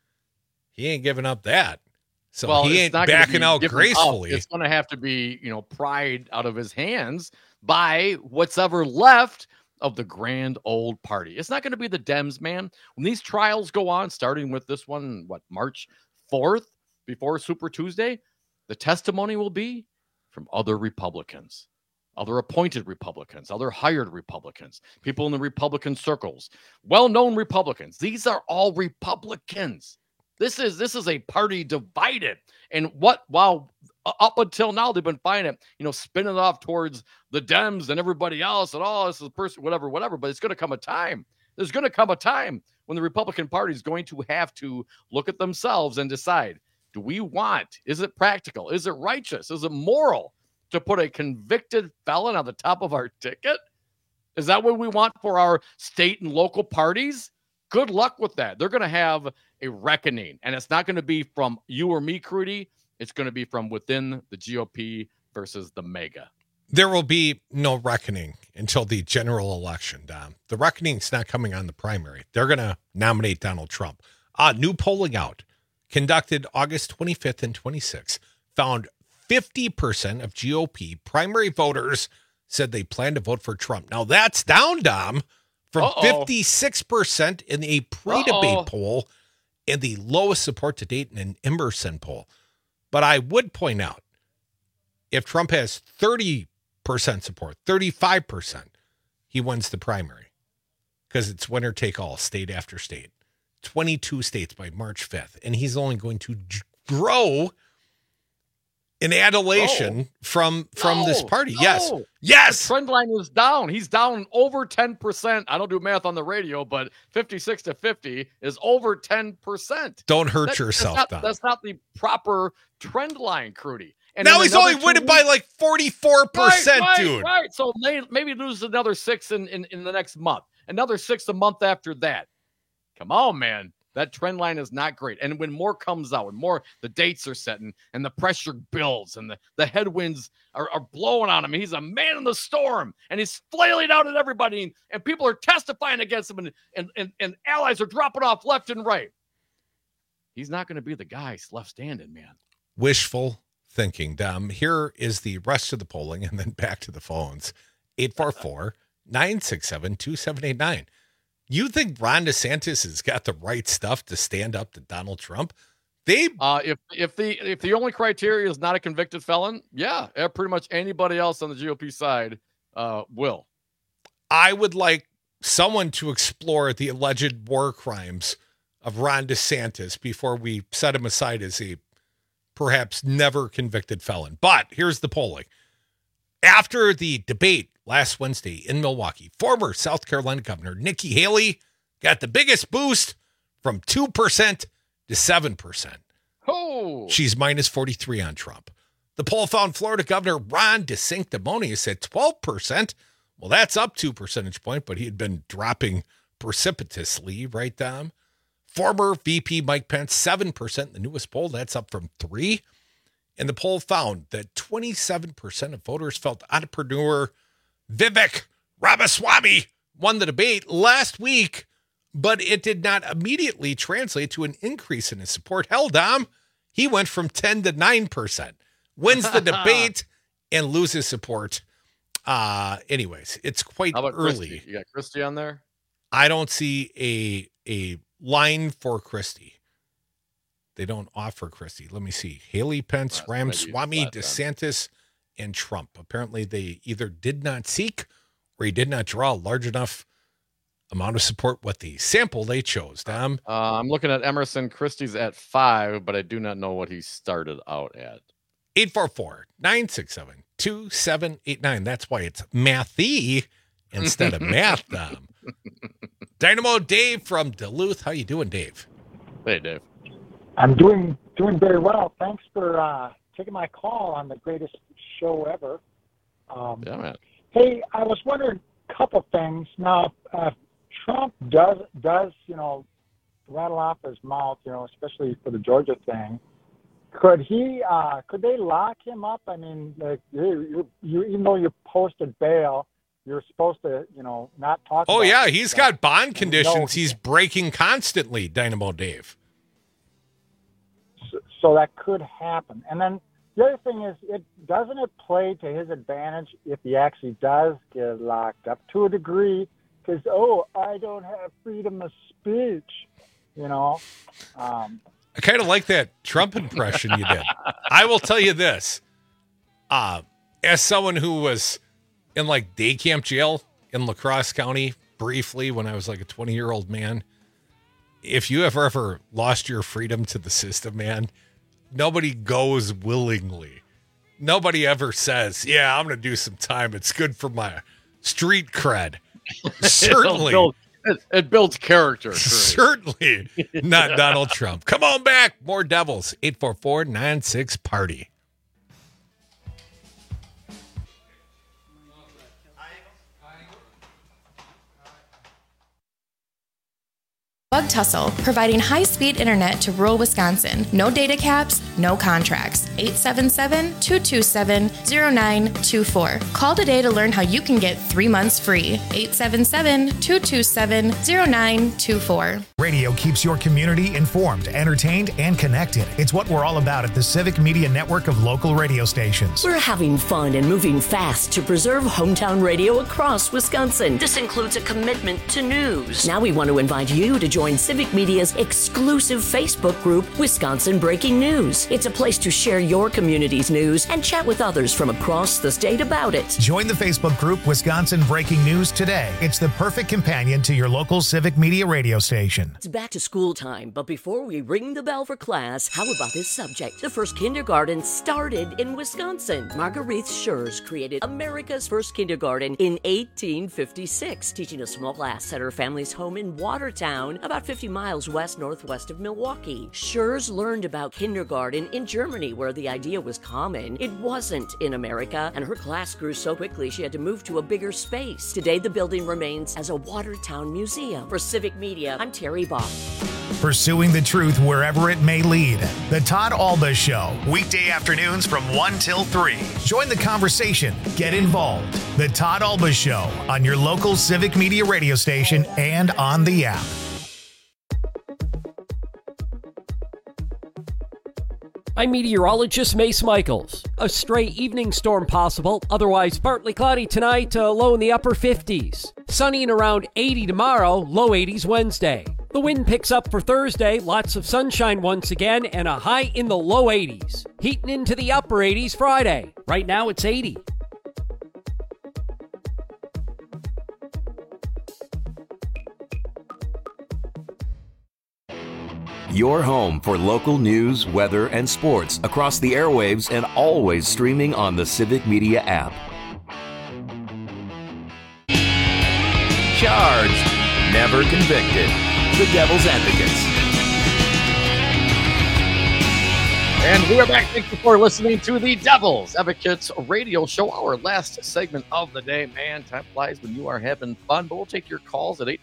Speaker 4: He ain't giving up that. So he ain't backing out gracefully.
Speaker 15: It's going to have to be, pried out of his hands by what's ever left of the grand old party. It's not going to be the Dems, man. When these trials go on, starting with this one, March 4th, before Super Tuesday, the testimony will be from other Republicans, other appointed Republicans, other hired Republicans, people in the Republican circles, well-known Republicans. These are all Republicans. This is a party divided. And while up until now they've been finding it, spinning it off towards the Dems and everybody else and this is a person, whatever. But it's going to come a time. There's going to come a time when the Republican Party is going to have to look at themselves and decide, do we want, is it practical? Is it righteous? Is it moral to put a convicted felon on the top of our ticket? Is that what we want for our state and local parties? Good luck with that. They're going to have a reckoning, and it's not going to be from you or me, Crudy. It's going to be from within the GOP versus the mega.
Speaker 4: There will be no reckoning until the general election, Dom. The reckoning's not coming on the primary. They're going to nominate Donald Trump. New polling out, conducted August 25th and 26th, found 50% of GOP primary voters said they plan to vote for Trump. Now that's down, Dom, from 56% in a pre-debate poll and the lowest support to date in an Emerson poll. But I would point out, if Trump has 30% support, 35%, he wins the primary because it's winner take all, state after state. 22 states by March 5th. And he's only going to grow in adulation from this party. Yes.
Speaker 15: The trend line is down. He's down over 10%. I don't do math on the radio, but 56 to 50 is over 10%.
Speaker 4: Don't hurt yourself, Don.
Speaker 15: That's not the proper trend line, Crudy. And
Speaker 4: now he's only winning by like 44%, dude.
Speaker 15: Right. So maybe lose another 6 in the next month. Another 6 a month after that. Come on, man. That trend line is not great. And when more comes out, and more the dates are setting and the pressure builds and the headwinds are blowing on him, he's a man in the storm and he's flailing out at everybody and people are testifying against him and allies are dropping off left and right. He's not going to be the guy left standing, man.
Speaker 4: Wishful thinking, Dom. Here is the rest of the polling and then back to the phones. 844-967-2789. You think Ron DeSantis has got the right stuff to stand up to Donald Trump? If the only criteria is not a convicted felon, yeah, pretty much anybody else on the GOP side will. I would like someone to explore the alleged war crimes of Ron DeSantis before we set him aside as a perhaps never convicted felon. But here's the polling. After the debate last Wednesday in Milwaukee, former South Carolina Governor Nikki Haley got the biggest boost from 2% to 7%.
Speaker 15: Oh,
Speaker 4: she's minus 43 on Trump. The poll found Florida Governor Ron DeSanctimonious at 12%. Well, that's up 2 percentage points, but he had been dropping precipitously, right, Dom? Former VP Mike Pence, 7%, the newest poll. That's up from 3%. And the poll found that 27% of voters felt entrepreneur Vivek Ramaswamy won the debate last week, but it did not immediately translate to an increase in his support. Hell, Dom, he went from 10 to 9%. Wins the debate and loses support. Anyways, it's quite early.
Speaker 15: Christie? You got Christie on there?
Speaker 4: I don't see a line for Christie. They don't offer Christie. Let me see. Haley, Pence, Ramaswamy, DeSantis, and Trump. Apparently, they either did not seek or he did not draw a large enough amount of support with the sample they chose. Dom?
Speaker 15: I'm looking at Emerson. Christie's at 5, but I do not know what he started out at.
Speaker 4: 844-967-2789. That's why it's mathy instead of math, Dom. Dynamo Dave from Duluth. How you doing, Dave?
Speaker 15: Hey, Dave.
Speaker 3: I'm doing very well. Thanks for taking my call on the greatest show ever.
Speaker 15: Yeah, man.
Speaker 3: Hey, I was wondering a couple things. Now, Trump does rattle off his mouth, especially for the Georgia thing. Could they lock him up? I mean, like, you even though you posted bail, you're supposed to, not talk.
Speaker 4: Oh,
Speaker 3: about
Speaker 4: yeah, he's got bond conditions he's breaking constantly, Dynamo Dave.
Speaker 3: So that could happen. And then the other thing is, doesn't it play to his advantage if he actually does get locked up to a degree? Because, I don't have freedom of speech, I
Speaker 4: kind of like that Trump impression you did. I will tell you this. As someone who was in like day camp jail in La Crosse County briefly when I was like a 20-year-old man, if you have ever lost your freedom to the system, man, nobody goes willingly. Nobody ever says, yeah, I'm going to do some time. It's good for my street cred. Certainly.
Speaker 15: It builds character.
Speaker 4: Certainly not Donald Trump. Come on back. More Devils. 844-96-PARTY.
Speaker 13: Bug Tussle, providing high-speed internet to rural Wisconsin. No data caps, no contracts. 877-227-0924. Call today to learn how you can get 3 months free. 877-227-0924.
Speaker 2: Radio keeps your community informed, entertained, and connected. It's what we're all about at the Civic Media Network of local radio stations.
Speaker 14: We're having fun and moving fast to preserve hometown radio across Wisconsin. This includes a commitment to news. Now we want to invite you to join Civic Media's exclusive Facebook group, Wisconsin Breaking News. It's a place to share your community's news and chat with others from across the state about it.
Speaker 2: Join the Facebook group Wisconsin Breaking News today. It's the perfect companion to your local Civic Media radio station.
Speaker 14: It's back to school time, but before we ring the bell for class, how about this subject? The first kindergarten started in Wisconsin. Marguerite Schurz created America's first kindergarten in 1856, teaching a small class at her family's home in Watertown, about 50 miles west-northwest of Milwaukee. Schurz learned about kindergarten in Germany, where the idea was common. It wasn't in America, and her class grew so quickly she had to move to a bigger space. Today, the building remains as a Watertown museum. For Civic Media, I'm Terry Bach.
Speaker 2: pursuing the truth wherever it may lead. The Todd Alba Show, weekday afternoons from 1 till 3. Join the conversation. Get involved. The Todd Alba Show on your local Civic Media radio station and on the app.
Speaker 16: I'm meteorologist Mace Michaels. A stray evening storm possible, otherwise partly cloudy tonight, low in the upper 50s. Sunny and around 80 tomorrow, low 80s Wednesday. The wind picks up for Thursday, lots of sunshine once again, and a high in the low 80s. Heating into the upper 80s Friday. Right now it's 80.
Speaker 23: Your home for local news, weather, and sports across the airwaves and always streaming on the Civic Media app. Charged, never convicted. The Devil's Advocates.
Speaker 15: And we are back. Thank you for listening to the Devil's Advocates radio show, our last segment of the day. Man, time flies when you are having fun, but we'll take your calls at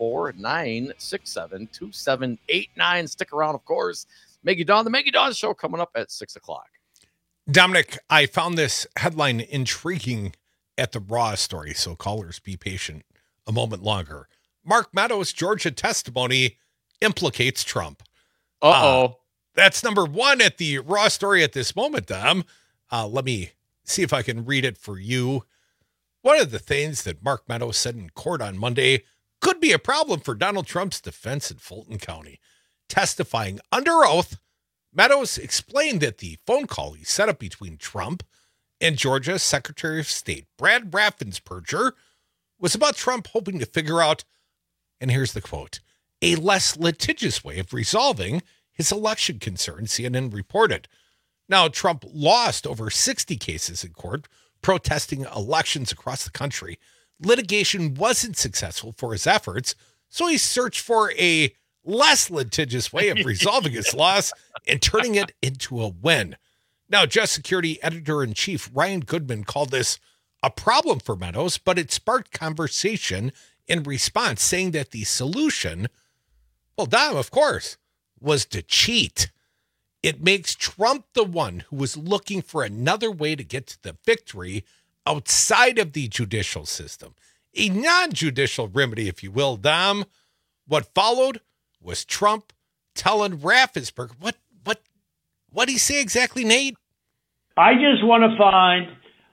Speaker 15: 844-967-2789. Stick around, of course. Maggie Dawn, the Maggie Dawn show coming up at 6 o'clock.
Speaker 4: Dominic, I found this headline intriguing at the Raw story, so callers be patient a moment longer. Mark Meadows' Georgia testimony implicates Trump.
Speaker 15: Uh-oh.
Speaker 4: That's number one at the Raw story at this moment, Dom. Let me see if I can read it for you. One of the things that Mark Meadows said in court on Monday could be a problem for Donald Trump's defense in Fulton County. Testifying under oath, Meadows explained that the phone call he set up between Trump and Georgia Secretary of State Brad Raffensperger was about Trump hoping to figure out, and here's the quote, a less litigious way of resolving his election concerns, CNN reported. Now, Trump lost over 60 cases in court protesting elections across the country. Litigation wasn't successful for his efforts, so he searched for a less litigious way of resolving his loss and turning it into a win. Now, Just Security Editor-in-Chief Ryan Goodman called this a problem for Meadows, but it sparked conversation in response, saying that the solution, well, Dom, of course, was to cheat. It makes Trump the one who was looking for another way to get to the victory outside of the judicial system. A non-judicial remedy, if you will, Dom. What followed was Trump telling Raffensperger, what did he say exactly, Nate?
Speaker 17: I just want to find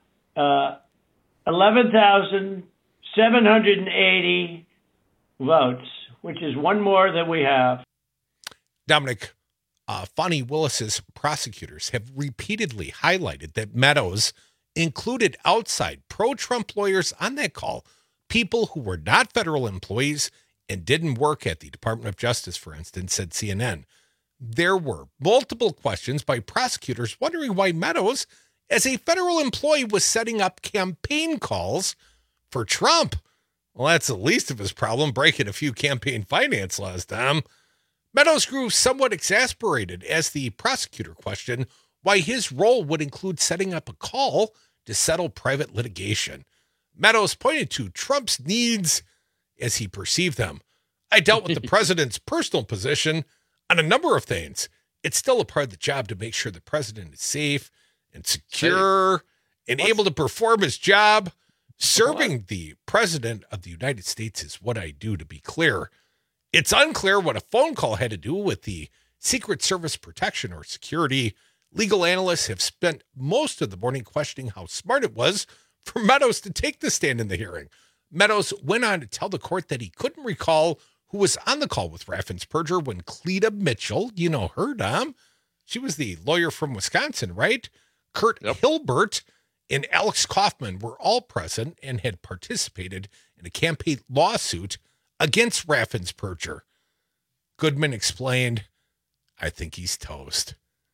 Speaker 17: 11,780 votes, which is one more than we have.
Speaker 4: Dominic, Fani Willis's prosecutors have repeatedly highlighted that Meadows included outside pro-Trump lawyers on that call, people who were not federal employees and didn't work at the Department of Justice, for instance, said CNN. There were multiple questions by prosecutors wondering why Meadows, as a federal employee, was setting up campaign calls for Trump. Well, that's the least of his problem, breaking a few campaign finance laws, Dom. Meadows grew somewhat exasperated as the prosecutor questioned why his role would include setting up a call to settle private litigation. Meadows pointed to Trump's needs as he perceived them. I dealt with the president's personal position on a number of things. It's still a part of the job to make sure the president is safe and secure and able to perform his job. Serving the president of the United States is what I do, to be clear. It's unclear what a phone call had to do with the Secret Service protection or security. Legal analysts have spent most of the morning questioning how smart it was for Meadows to take the stand in the hearing. Meadows went on to tell the court that he couldn't recall who was on the call with Raffensperger when Cleta Mitchell, you know her, Dom. She was the lawyer from Wisconsin, right? Kurt Hilbert and Alex Kaufman were all present and had participated in a campaign lawsuit against Raffensperger. Goodman explained, I think he's toast.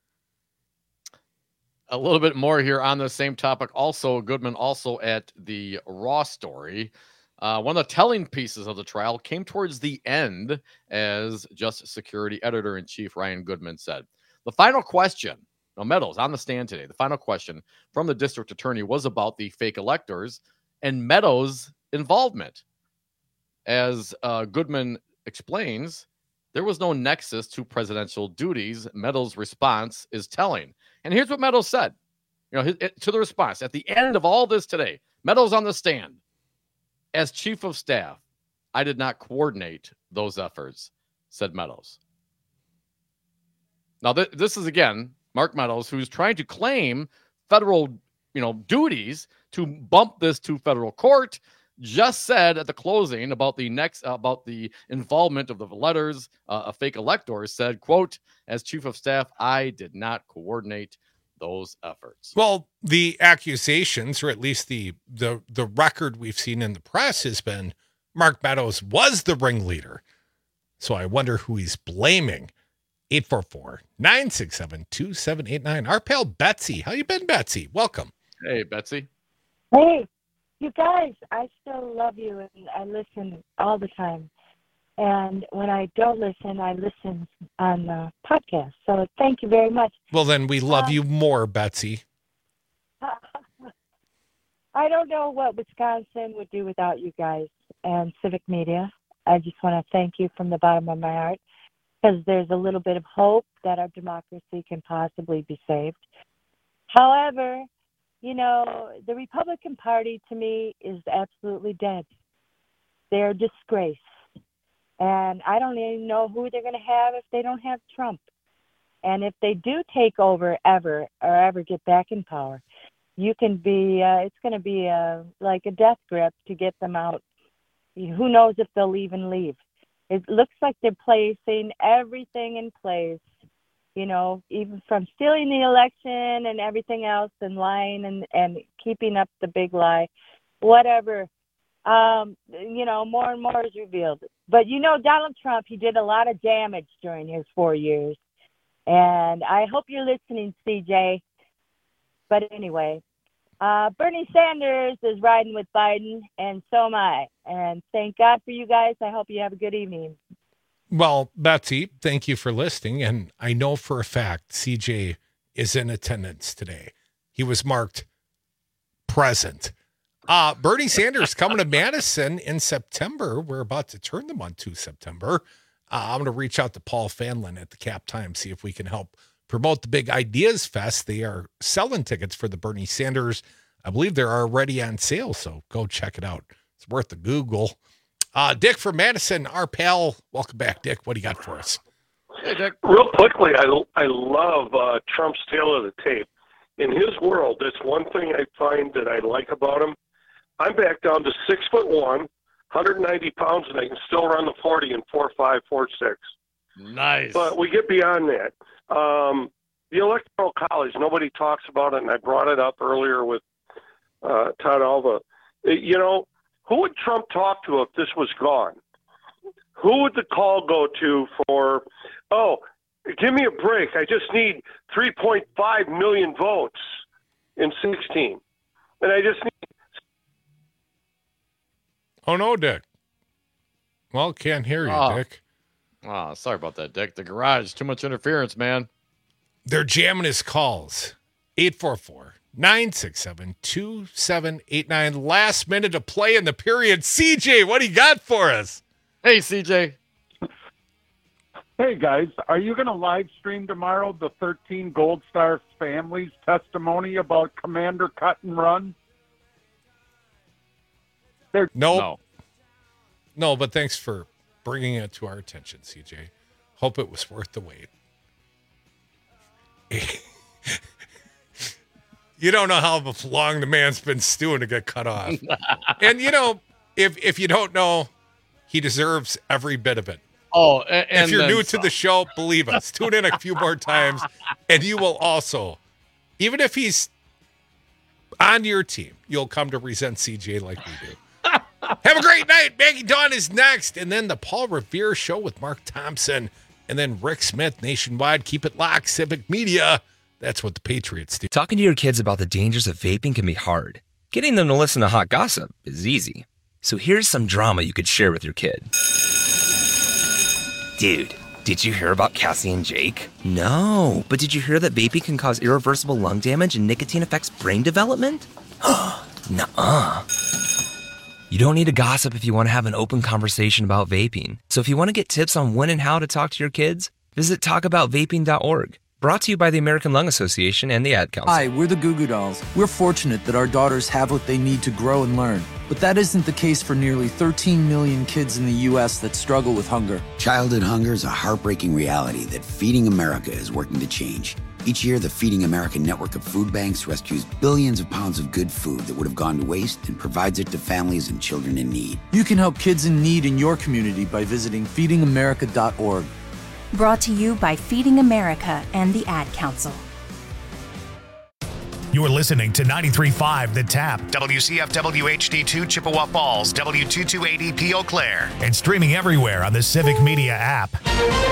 Speaker 15: A little bit more here on the same topic. Also, Goodman also at the Raw story. One of the telling pieces of the trial came towards the end, as Justice Security Editor-in-Chief Ryan Goodman said. The final question, now Meadows on the stand today, the final question from the district attorney was about the fake electors and Meadows' involvement. As Goodman explains, there was no nexus to presidential duties. Meadows' response is telling. And here's what Meadows said, to the response. At the end of all this today, Meadows on the stand. As chief of staff, I did not coordinate those efforts, said Meadows. Now, this is, again, Mark Meadows, who's trying to claim federal, duties to bump this to federal court, just said at the closing about the involvement of the letters of fake electors, said, quote, as chief of staff, I did not coordinate those efforts.
Speaker 4: Well, the accusations, or at least the record we've seen in the press, has been Mark Meadows was the ringleader. So I wonder who he's blaming. 844-967-2789. Our pal Betsy. How you been, Betsy? Welcome.
Speaker 15: Hey, Betsy.
Speaker 5: Hey, you guys, I still love you, and I listen all the time. And when I don't listen, I listen on the podcast. So thank you very much.
Speaker 4: Well, then we love you more, Betsy.
Speaker 5: I don't know what Wisconsin would do without you guys and civic media. I just want to thank you from the bottom of my heart, because there's a little bit of hope that our democracy can possibly be saved. However, the Republican Party, to me, is absolutely dead. They're a disgrace. And I don't even know who they're going to have if they don't have Trump. And if they do take over ever get back in power, it's going to be like a death grip to get them out. Who knows if they'll even leave. It looks like they're placing everything in place, even from stealing the election and everything else and lying and keeping up the big lie, whatever. More and more is revealed. But Donald Trump, he did a lot of damage during his 4 years. And I hope you're listening, CJ. But anyway, Bernie Sanders is riding with Biden, and so am I. And thank God for you guys. I hope you have a good evening.
Speaker 4: Well, Betsy, thank you for listening. And I know for a fact CJ is in attendance today. He was marked present. Bernie Sanders coming to Madison in September. We're about to turn the month to September. I'm going to reach out to Paul Fanlin at the Cap Times, see if we can help promote the big Ideas Fest. They are selling tickets for the Bernie Sanders. I believe they're already on sale, so go check it out. It's worth a Google. Dick from Madison, our pal. Welcome back, Dick. What do you got for us?
Speaker 15: Hey, Dick.
Speaker 18: Real quickly, I love Trump's tale of the tape. In his world, that's one thing I find that I like about him. I'm back down to 6'1", 190 pounds, and I can still run the 40 in 4.5, 4.6.
Speaker 15: Nice.
Speaker 18: But we get beyond that. The Electoral College, nobody talks about it, and I brought it up earlier with Todd Alva. Who would Trump talk to if this was gone? Who would the call go to for, give me a break. I just need 3.5 million votes in 16. And I just need...
Speaker 4: Oh, no, Dick. Well, can't hear you, Dick.
Speaker 15: Oh, sorry about that, Dick. The garage, too much interference, man.
Speaker 4: They're jamming his calls. 844-967-2789. Last minute to play in the period. CJ, what do you got for us?
Speaker 15: Hey, CJ.
Speaker 19: Hey, guys. Are you going to live stream tomorrow the 13 Gold Star families' testimony about Commander Cut and Run?
Speaker 4: No, but thanks for bringing it to our attention, CJ. Hope it was worth the wait. You don't know how long the man's been stewing to get cut off. And, if you don't know, he deserves every bit of it.
Speaker 15: Oh,
Speaker 4: if you're new to the show, believe us, tune in a few more times, and you will also, even if he's on your team, you'll come to resent CJ like we do. Have a great night. Maggie Dawn is next. And then the Paul Revere Show with Mark Thompson. And then Rick Smith nationwide. Keep it locked. Civic Media. That's what the Patriots do.
Speaker 20: Talking to your kids about the dangers of vaping can be hard. Getting them to listen to hot gossip is easy. So here's some drama you could share with your kid. Dude, did you hear about Cassie and Jake? No, but did you hear that vaping can cause irreversible lung damage and nicotine affects brain development? Nuh-uh. You don't need to gossip if you want to have an open conversation about vaping. So if you want to get tips on when and how to talk to your kids, visit talkaboutvaping.org. Brought to you by the American Lung Association and the Ad Council.
Speaker 6: Hi, we're the Goo Goo Dolls. We're fortunate that our daughters have what they need to grow and learn. But that isn't the case for nearly 13 million kids in the U.S. that struggle with hunger.
Speaker 8: Childhood hunger is a heartbreaking reality that Feeding America is working to change. Each year, the Feeding America network of food banks rescues billions of pounds of good food that would have gone to waste and provides it to families and children in need.
Speaker 6: You can help kids in need in your community by visiting feedingamerica.org.
Speaker 9: Brought to you by Feeding America and the Ad Council.
Speaker 2: You're listening to 93.5 The Tap, WCFW HD2 Chippewa Falls, W228EP Eau Claire, and streaming everywhere on the Civic Media app.